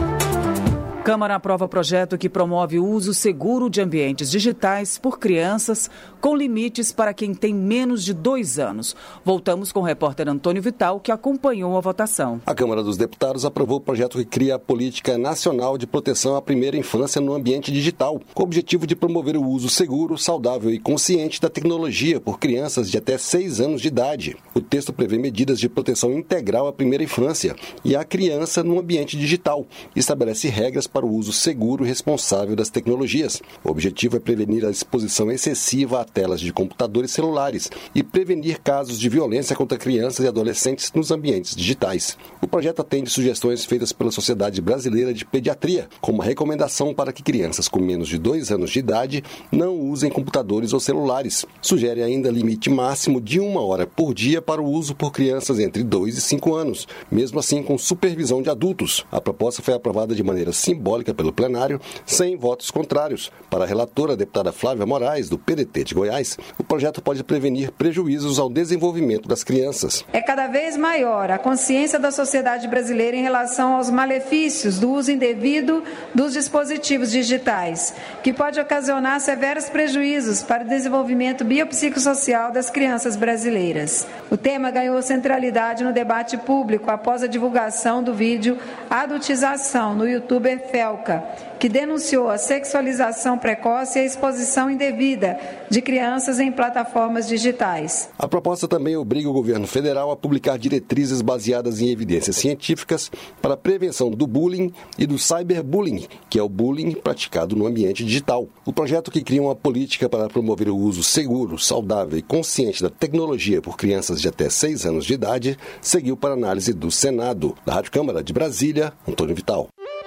Câmara aprova projeto que promove o uso seguro de ambientes digitais por crianças, com limites para quem tem menos de dois anos. Voltamos com o repórter Antônio Vital, que acompanhou a votação. A Câmara dos Deputados aprovou o projeto que cria a Política Nacional de Proteção à Primeira Infância no Ambiente Digital, com o objetivo de promover o uso seguro, saudável e consciente da tecnologia por crianças de até seis anos de idade. O texto prevê medidas de proteção integral à primeira infância e à criança no ambiente digital e estabelece regras para o uso seguro e responsável das tecnologias. O objetivo é prevenir a exposição excessiva a telas de computadores celulares e prevenir casos de violência contra crianças e adolescentes nos ambientes digitais. O projeto atende sugestões feitas pela Sociedade Brasileira de Pediatria, como a recomendação para que crianças com menos de dois anos de idade não usem computadores ou celulares. Sugere ainda limite máximo de uma hora por dia para o uso por crianças entre dois e cinco anos, mesmo assim com supervisão de adultos. A proposta foi aprovada de maneira simbólica pelo plenário, sem votos contrários. Para a relatora, a deputada Flávia Moraes, do P D T de Goiás, o projeto pode prevenir prejuízos ao desenvolvimento das crianças. É cada vez maior a consciência da sociedade brasileira em relação aos malefícios do uso indevido dos dispositivos digitais, que pode ocasionar severos prejuízos para o desenvolvimento biopsicossocial das crianças brasileiras. O tema ganhou centralidade no debate público após a divulgação do vídeo Adultização no youtuber Felca, que denunciou a sexualização precoce e a exposição indevida de crianças em plataformas digitais. A proposta também obriga o governo federal a publicar diretrizes baseadas em evidências científicas para a prevenção do bullying e do cyberbullying, que é o bullying praticado no ambiente digital. O projeto, que cria uma política para promover o uso seguro, saudável e consciente da tecnologia por crianças de até seis anos de idade, seguiu para análise do Senado. Da Rádio Câmara de Brasília, Antônio Vital.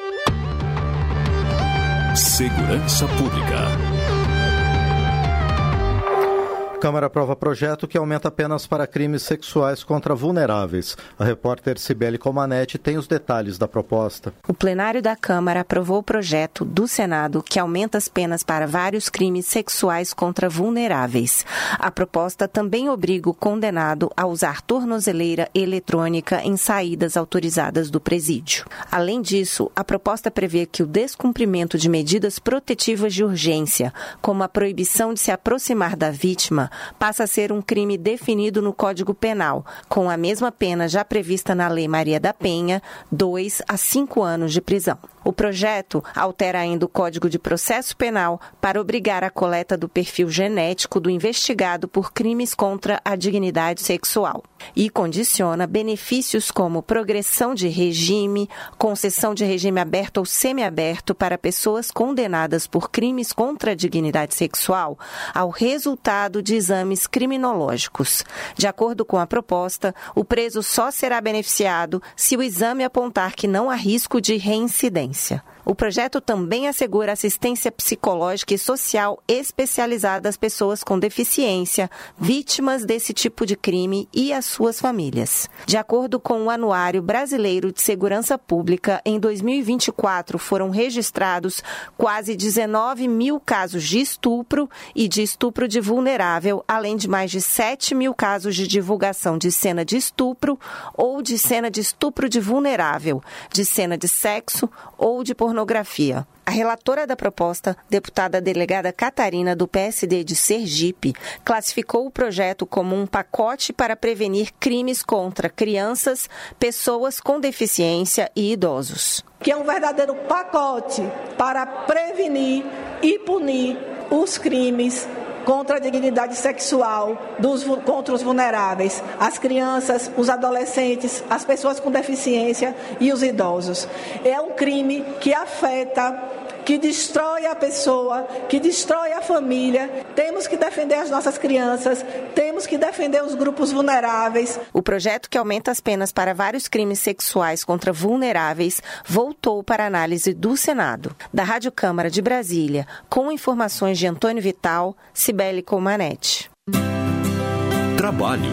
Segurança Pública. A Câmara aprova projeto que aumenta penas para crimes sexuais contra vulneráveis. A repórter Cibele Comanetti tem os detalhes da proposta. O plenário da Câmara aprovou o projeto do Senado que aumenta as penas para vários crimes sexuais contra vulneráveis. A proposta também obriga o condenado a usar tornozeleira eletrônica em saídas autorizadas do presídio. Além disso, a proposta prevê que o descumprimento de medidas protetivas de urgência, como a proibição de se aproximar da vítima, passa a ser um crime definido no Código Penal, com a mesma pena já prevista na Lei Maria da Penha, dois a cinco anos de prisão. O projeto altera ainda o Código de Processo Penal para obrigar a coleta do perfil genético do investigado por crimes contra a dignidade sexual e condiciona benefícios como progressão de regime, concessão de regime aberto ou semiaberto para pessoas condenadas por crimes contra a dignidade sexual ao resultado de exames criminológicos. De acordo com a proposta, o preso só será beneficiado se o exame apontar que não há risco de reincidência. O projeto também assegura assistência psicológica e social especializada às pessoas com deficiência, vítimas desse tipo de crime e às suas famílias. De acordo com o Anuário Brasileiro de Segurança Pública, em dois mil e vinte e quatro foram registrados quase dezenove mil casos de estupro e de estupro de vulnerável, além de mais de sete mil casos de divulgação de cena de estupro ou de cena de estupro de vulnerável, de cena de sexo ou de pornografia pornografia. A relatora da proposta, deputada delegada Catarina, do P S D de Sergipe, classificou o projeto como um pacote para prevenir crimes contra crianças, pessoas com deficiência e idosos. Que é um verdadeiro pacote para prevenir e punir os crimes contra a dignidade sexual dos, contra os vulneráveis, as crianças, os adolescentes, as pessoas com deficiência e os idosos. É um crime que afeta, que destrói a pessoa, que destrói a família. Temos que defender as nossas crianças, temos que defender os grupos vulneráveis. O projeto que aumenta as penas para vários crimes sexuais contra vulneráveis voltou para análise do Senado. Da Rádio Câmara de Brasília, com informações de Antônio Vital, Cibele Comanete. Trabalho.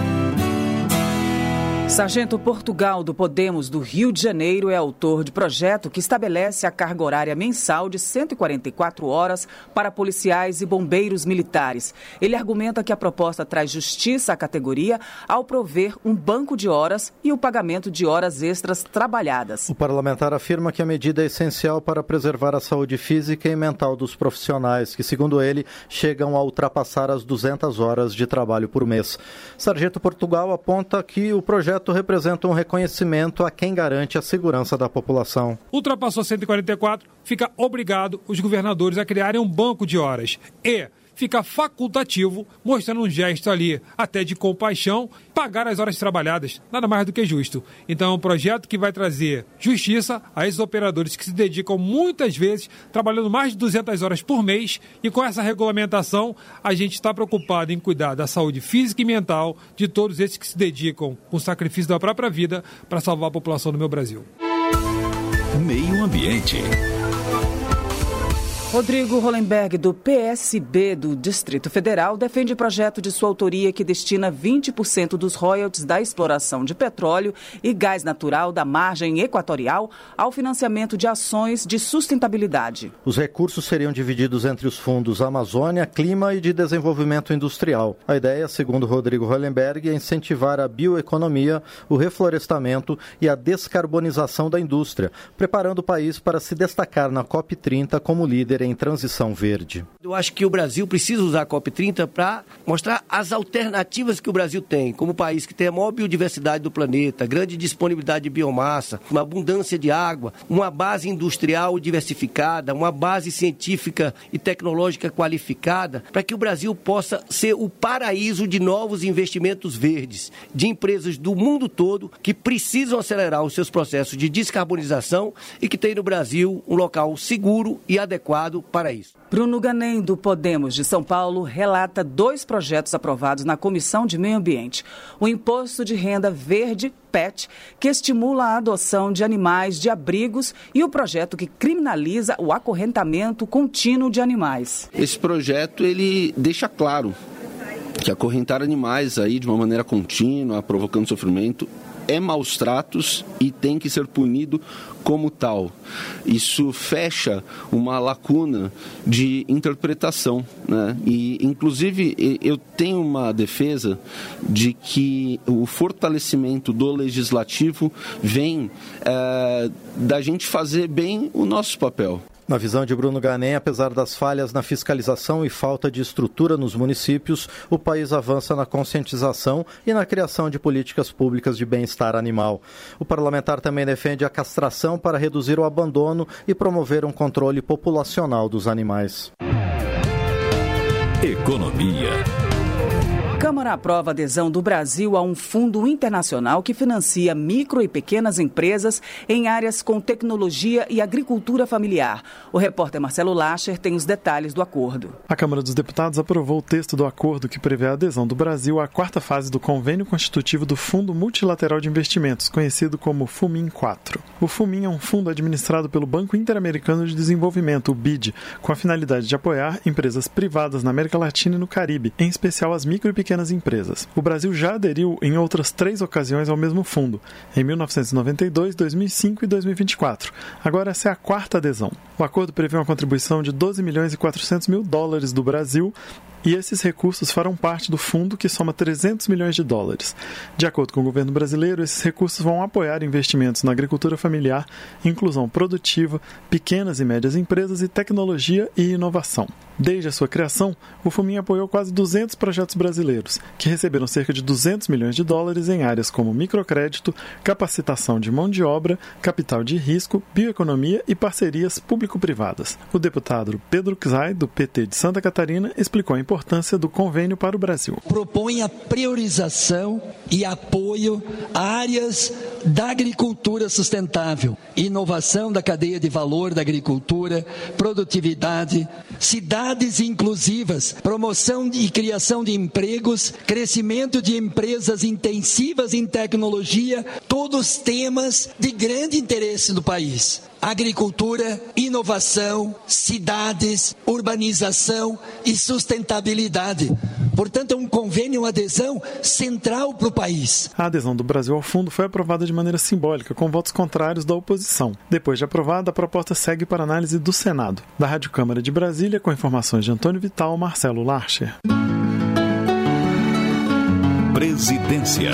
Sargento Portugal, do Podemos do Rio de Janeiro, é autor de projeto que estabelece a carga horária mensal de cento e quarenta e quatro horas para policiais e bombeiros militares. Ele argumenta que a proposta traz justiça à categoria ao prover um banco de horas e o pagamento de horas extras trabalhadas. O parlamentar afirma que a medida é essencial para preservar a saúde física e mental dos profissionais, que, segundo ele, chegam a ultrapassar as duzentas horas de trabalho por mês. Sargento Portugal aponta que o projeto representa um reconhecimento a quem garante a segurança da população. Ultrapassou cento e quarenta e quatro, fica obrigado os governadores a criarem um banco de horas e fica facultativo, mostrando um gesto ali até de compaixão, pagar as horas trabalhadas, nada mais do que justo. Então é um projeto que vai trazer justiça a esses operadores que se dedicam muitas vezes trabalhando mais de duzentas horas por mês, e com essa regulamentação a gente está preocupado em cuidar da saúde física e mental de todos esses que se dedicam com o sacrifício da própria vida para salvar a população do meu Brasil. Meio Ambiente. Rodrigo Hollenberg, do P S B do Distrito Federal, defende projeto de sua autoria que destina vinte por cento dos royalties da exploração de petróleo e gás natural da margem equatorial ao financiamento de ações de sustentabilidade. Os recursos seriam divididos entre os fundos Amazônia, Clima e de Desenvolvimento Industrial. A ideia, segundo Rodrigo Hollenberg, é incentivar a bioeconomia, o reflorestamento e a descarbonização da indústria, preparando o país para se destacar na COP trinta como líder em transição verde. Eu acho que o Brasil precisa usar a COP trinta para mostrar as alternativas que o Brasil tem, como país que tem a maior biodiversidade do planeta, grande disponibilidade de biomassa, uma abundância de água, uma base industrial diversificada, uma base científica e tecnológica qualificada, para que o Brasil possa ser o paraíso de novos investimentos verdes, de empresas do mundo todo que precisam acelerar os seus processos de descarbonização e que tem no Brasil um local seguro e adequado para isso. Bruno Ganem, do Podemos de São Paulo, relata dois projetos aprovados na Comissão de Meio Ambiente. O Imposto de Renda Verde, P E T, que estimula a adoção de animais de abrigos, e o projeto que criminaliza o acorrentamento contínuo de animais. Esse projeto, ele deixa claro que acorrentar animais aí de uma maneira contínua, provocando sofrimento, é maus tratos e tem que ser punido como tal. Isso fecha uma lacuna de interpretação, né? E, inclusive, eu tenho uma defesa de que o fortalecimento do legislativo vem é, da gente fazer bem o nosso papel. Na visão de Bruno Ganem, apesar das falhas na fiscalização e falta de estrutura nos municípios, o país avança na conscientização e na criação de políticas públicas de bem-estar animal. O parlamentar também defende a castração para reduzir o abandono e promover um controle populacional dos animais. Economia. Câmara aprova a adesão do Brasil a um fundo internacional que financia micro e pequenas empresas em áreas com tecnologia e agricultura familiar. O repórter Marcelo Lacher tem os detalhes do acordo. A Câmara dos Deputados aprovou o texto do acordo que prevê a adesão do Brasil à quarta fase do convênio constitutivo do Fundo Multilateral de Investimentos, conhecido como FUMIN quatro. O FUMIN é um fundo administrado pelo Banco Interamericano de Desenvolvimento, o B I D, com a finalidade de apoiar empresas privadas na América Latina e no Caribe, em especial as micro e pequenas empresas. O Brasil já aderiu em outras três ocasiões ao mesmo fundo, em mil novecentos e noventa e dois, dois mil e cinco e dois mil e vinte e quatro. Agora essa é a quarta adesão. O acordo prevê uma contribuição de doze milhões e quatrocentos mil dólares do Brasil E esses recursos farão parte do fundo que soma trezentos milhões de dólares. De acordo com o governo brasileiro, esses recursos vão apoiar investimentos na agricultura familiar, inclusão produtiva, pequenas e médias empresas e tecnologia e inovação. Desde a sua criação, o FUMIN apoiou quase duzentos projetos brasileiros, que receberam cerca de duzentos milhões de dólares em áreas como microcrédito, capacitação de mão de obra, capital de risco, bioeconomia e parcerias público-privadas. O deputado Pedro Czai, do P T de Santa Catarina, explicou a importância do convênio para o Brasil. Propõe a priorização e apoio a áreas da agricultura sustentável, inovação da cadeia de valor da agricultura, produtividade, cidades inclusivas, promoção e criação de empregos, crescimento de empresas intensivas em tecnologia, todos temas de grande interesse do país. Agricultura, inovação, cidades, urbanização e sustentabilidade. Portanto, é um convênio, uma adesão central para o país. A adesão do Brasil ao fundo foi aprovada de maneira simbólica, com votos contrários da oposição. Depois de aprovada, a proposta segue para análise do Senado. Da Rádio Câmara de Brasília, com informações de Antônio Vital, Marcelo Larcher. Presidência.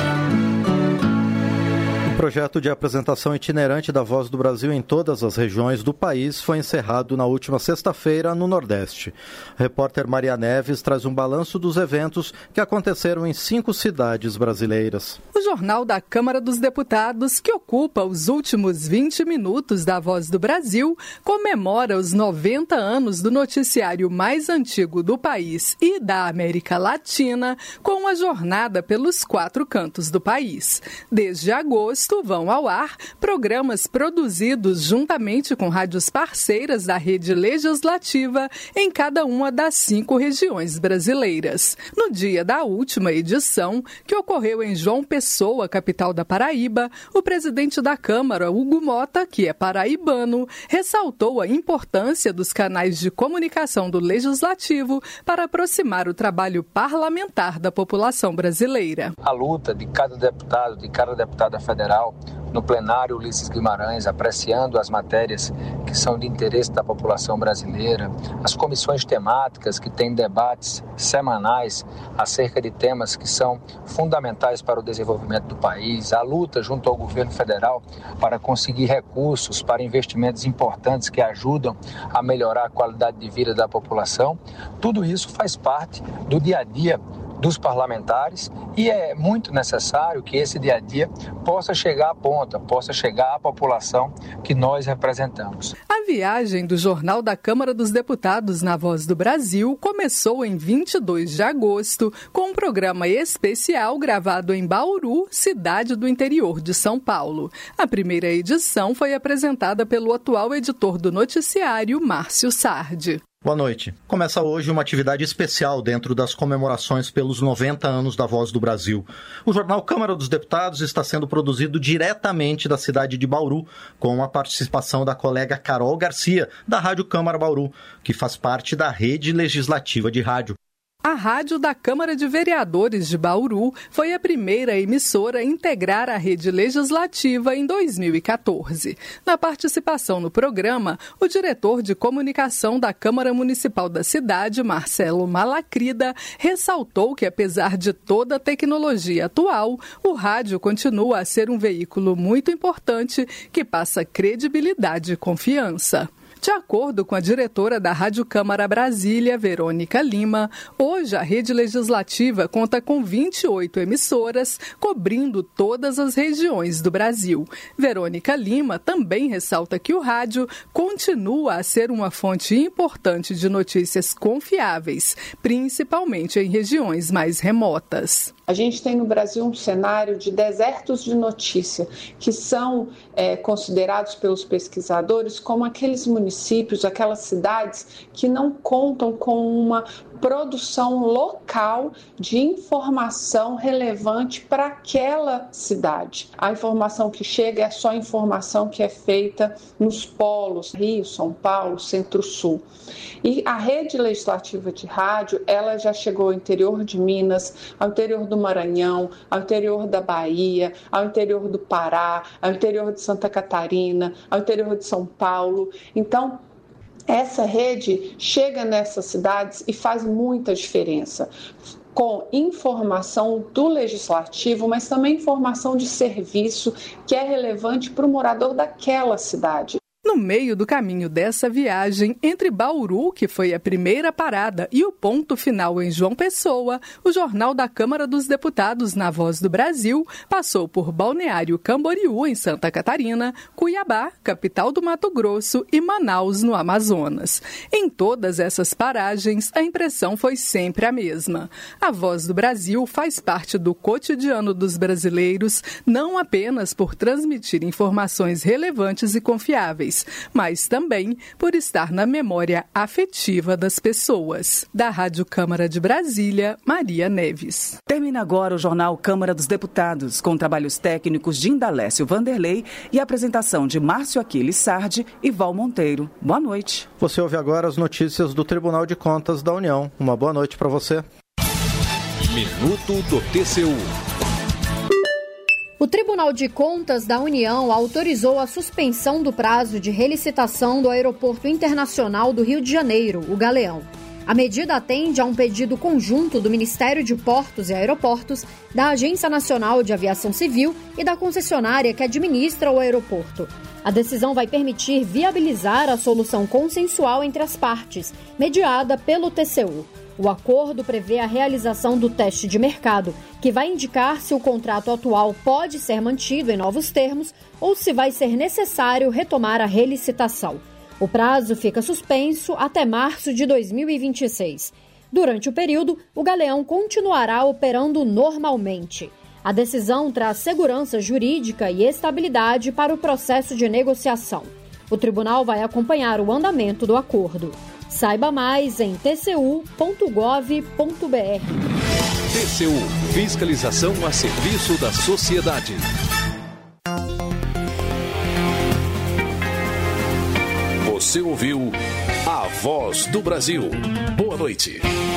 O projeto de apresentação itinerante da Voz do Brasil em todas as regiões do país foi encerrado na última sexta-feira no Nordeste. A repórter Maria Neves traz um balanço dos eventos que aconteceram em cinco cidades brasileiras. O Jornal da Câmara dos Deputados, que ocupa os últimos vinte minutos da Voz do Brasil, comemora os noventa anos do noticiário mais antigo do país e da América Latina, com uma jornada pelos quatro cantos do país. Desde agosto, vão ao ar programas produzidos juntamente com rádios parceiras da rede legislativa em cada uma das cinco regiões brasileiras. No dia da última edição, que ocorreu em João Pessoa, capital da Paraíba, o presidente da Câmara, Hugo Mota, que é paraibano, ressaltou a importância dos canais de comunicação do Legislativo para aproximar o trabalho parlamentar da população brasileira. A luta de cada deputado, de cada deputada federal, no plenário Ulisses Guimarães, apreciando as matérias que são de interesse da população brasileira, as comissões temáticas que têm debates semanais acerca de temas que são fundamentais para o desenvolvimento do país, a luta junto ao governo federal para conseguir recursos para investimentos importantes que ajudam a melhorar a qualidade de vida da população, tudo isso faz parte do dia a dia dos parlamentares e é muito necessário que esse dia a dia possa chegar à ponta, possa chegar à população que nós representamos. A viagem do Jornal da Câmara dos Deputados na Voz do Brasil começou em vinte e dois de agosto com um programa especial gravado em Bauru, cidade do interior de São Paulo. A primeira edição foi apresentada pelo atual editor do noticiário, Márcio Sardi. Boa noite. Começa hoje uma atividade especial dentro das comemorações pelos noventa anos da Voz do Brasil. O jornal Câmara dos Deputados está sendo produzido diretamente da cidade de Bauru, com a participação da colega Carol Garcia, da Rádio Câmara Bauru, que faz parte da rede legislativa de rádio. A rádio da Câmara de Vereadores de Bauru foi a primeira emissora a integrar a rede legislativa em dois mil e quatorze. Na participação no programa, o diretor de comunicação da Câmara Municipal da cidade, Marcelo Malacrida, ressaltou que, apesar de toda a tecnologia atual, o rádio continua a ser um veículo muito importante que passa credibilidade e confiança. De acordo com a diretora da Rádio Câmara Brasília, Verônica Lima, hoje a rede legislativa conta com vinte e oito emissoras, cobrindo todas as regiões do Brasil. Verônica Lima também ressalta que o rádio continua a ser uma fonte importante de notícias confiáveis, principalmente em regiões mais remotas. A gente tem no Brasil um cenário de desertos de notícia, que são é, considerados pelos pesquisadores como aqueles municípios, aquelas cidades que não contam com uma produção local de informação relevante para aquela cidade. A informação que chega é só informação que é feita nos polos, Rio, São Paulo, Centro-Sul. E a rede legislativa de rádio, ela já chegou ao interior de Minas, ao interior do Maranhão, ao interior da Bahia, ao interior do Pará, ao interior de Santa Catarina, ao interior de São Paulo. Então, Essa rede chega nessas cidades e faz muita diferença, com informação do legislativo, mas também informação de serviço que é relevante para o morador daquela cidade. No meio do caminho dessa viagem, entre Bauru, que foi a primeira parada, e o ponto final em João Pessoa, o Jornal da Câmara dos Deputados, na Voz do Brasil, passou por Balneário Camboriú, em Santa Catarina, Cuiabá, capital do Mato Grosso, e Manaus, no Amazonas. Em todas essas paragens, a impressão foi sempre a mesma. A Voz do Brasil faz parte do cotidiano dos brasileiros, não apenas por transmitir informações relevantes e confiáveis, mas também por estar na memória afetiva das pessoas. Da Rádio Câmara de Brasília, Maria Neves. Termina agora o Jornal Câmara dos Deputados, com trabalhos técnicos de Indalécio Vanderlei e apresentação de Márcio Aquiles Sardi e Val Monteiro. Boa noite. Você ouve agora as notícias do Tribunal de Contas da União. Uma boa noite para você. Minuto do T C U. O Tribunal de Contas da União autorizou a suspensão do prazo de relicitação do Aeroporto Internacional do Rio de Janeiro, o Galeão. A medida atende a um pedido conjunto do Ministério de Portos e Aeroportos, da Agência Nacional de Aviação Civil e da concessionária que administra o aeroporto. A decisão vai permitir viabilizar a solução consensual entre as partes, mediada pelo T C U. O acordo prevê a realização do teste de mercado, que vai indicar se o contrato atual pode ser mantido em novos termos ou se vai ser necessário retomar a relicitação. O prazo fica suspenso até março de dois mil e vinte e seis. Durante o período, o Galeão continuará operando normalmente. A decisão traz segurança jurídica e estabilidade para o processo de negociação. O tribunal vai acompanhar o andamento do acordo. Saiba mais em t c u ponto gov ponto b r. T C U – Fiscalização a serviço da sociedade. Você ouviu A Voz do Brasil. Boa noite.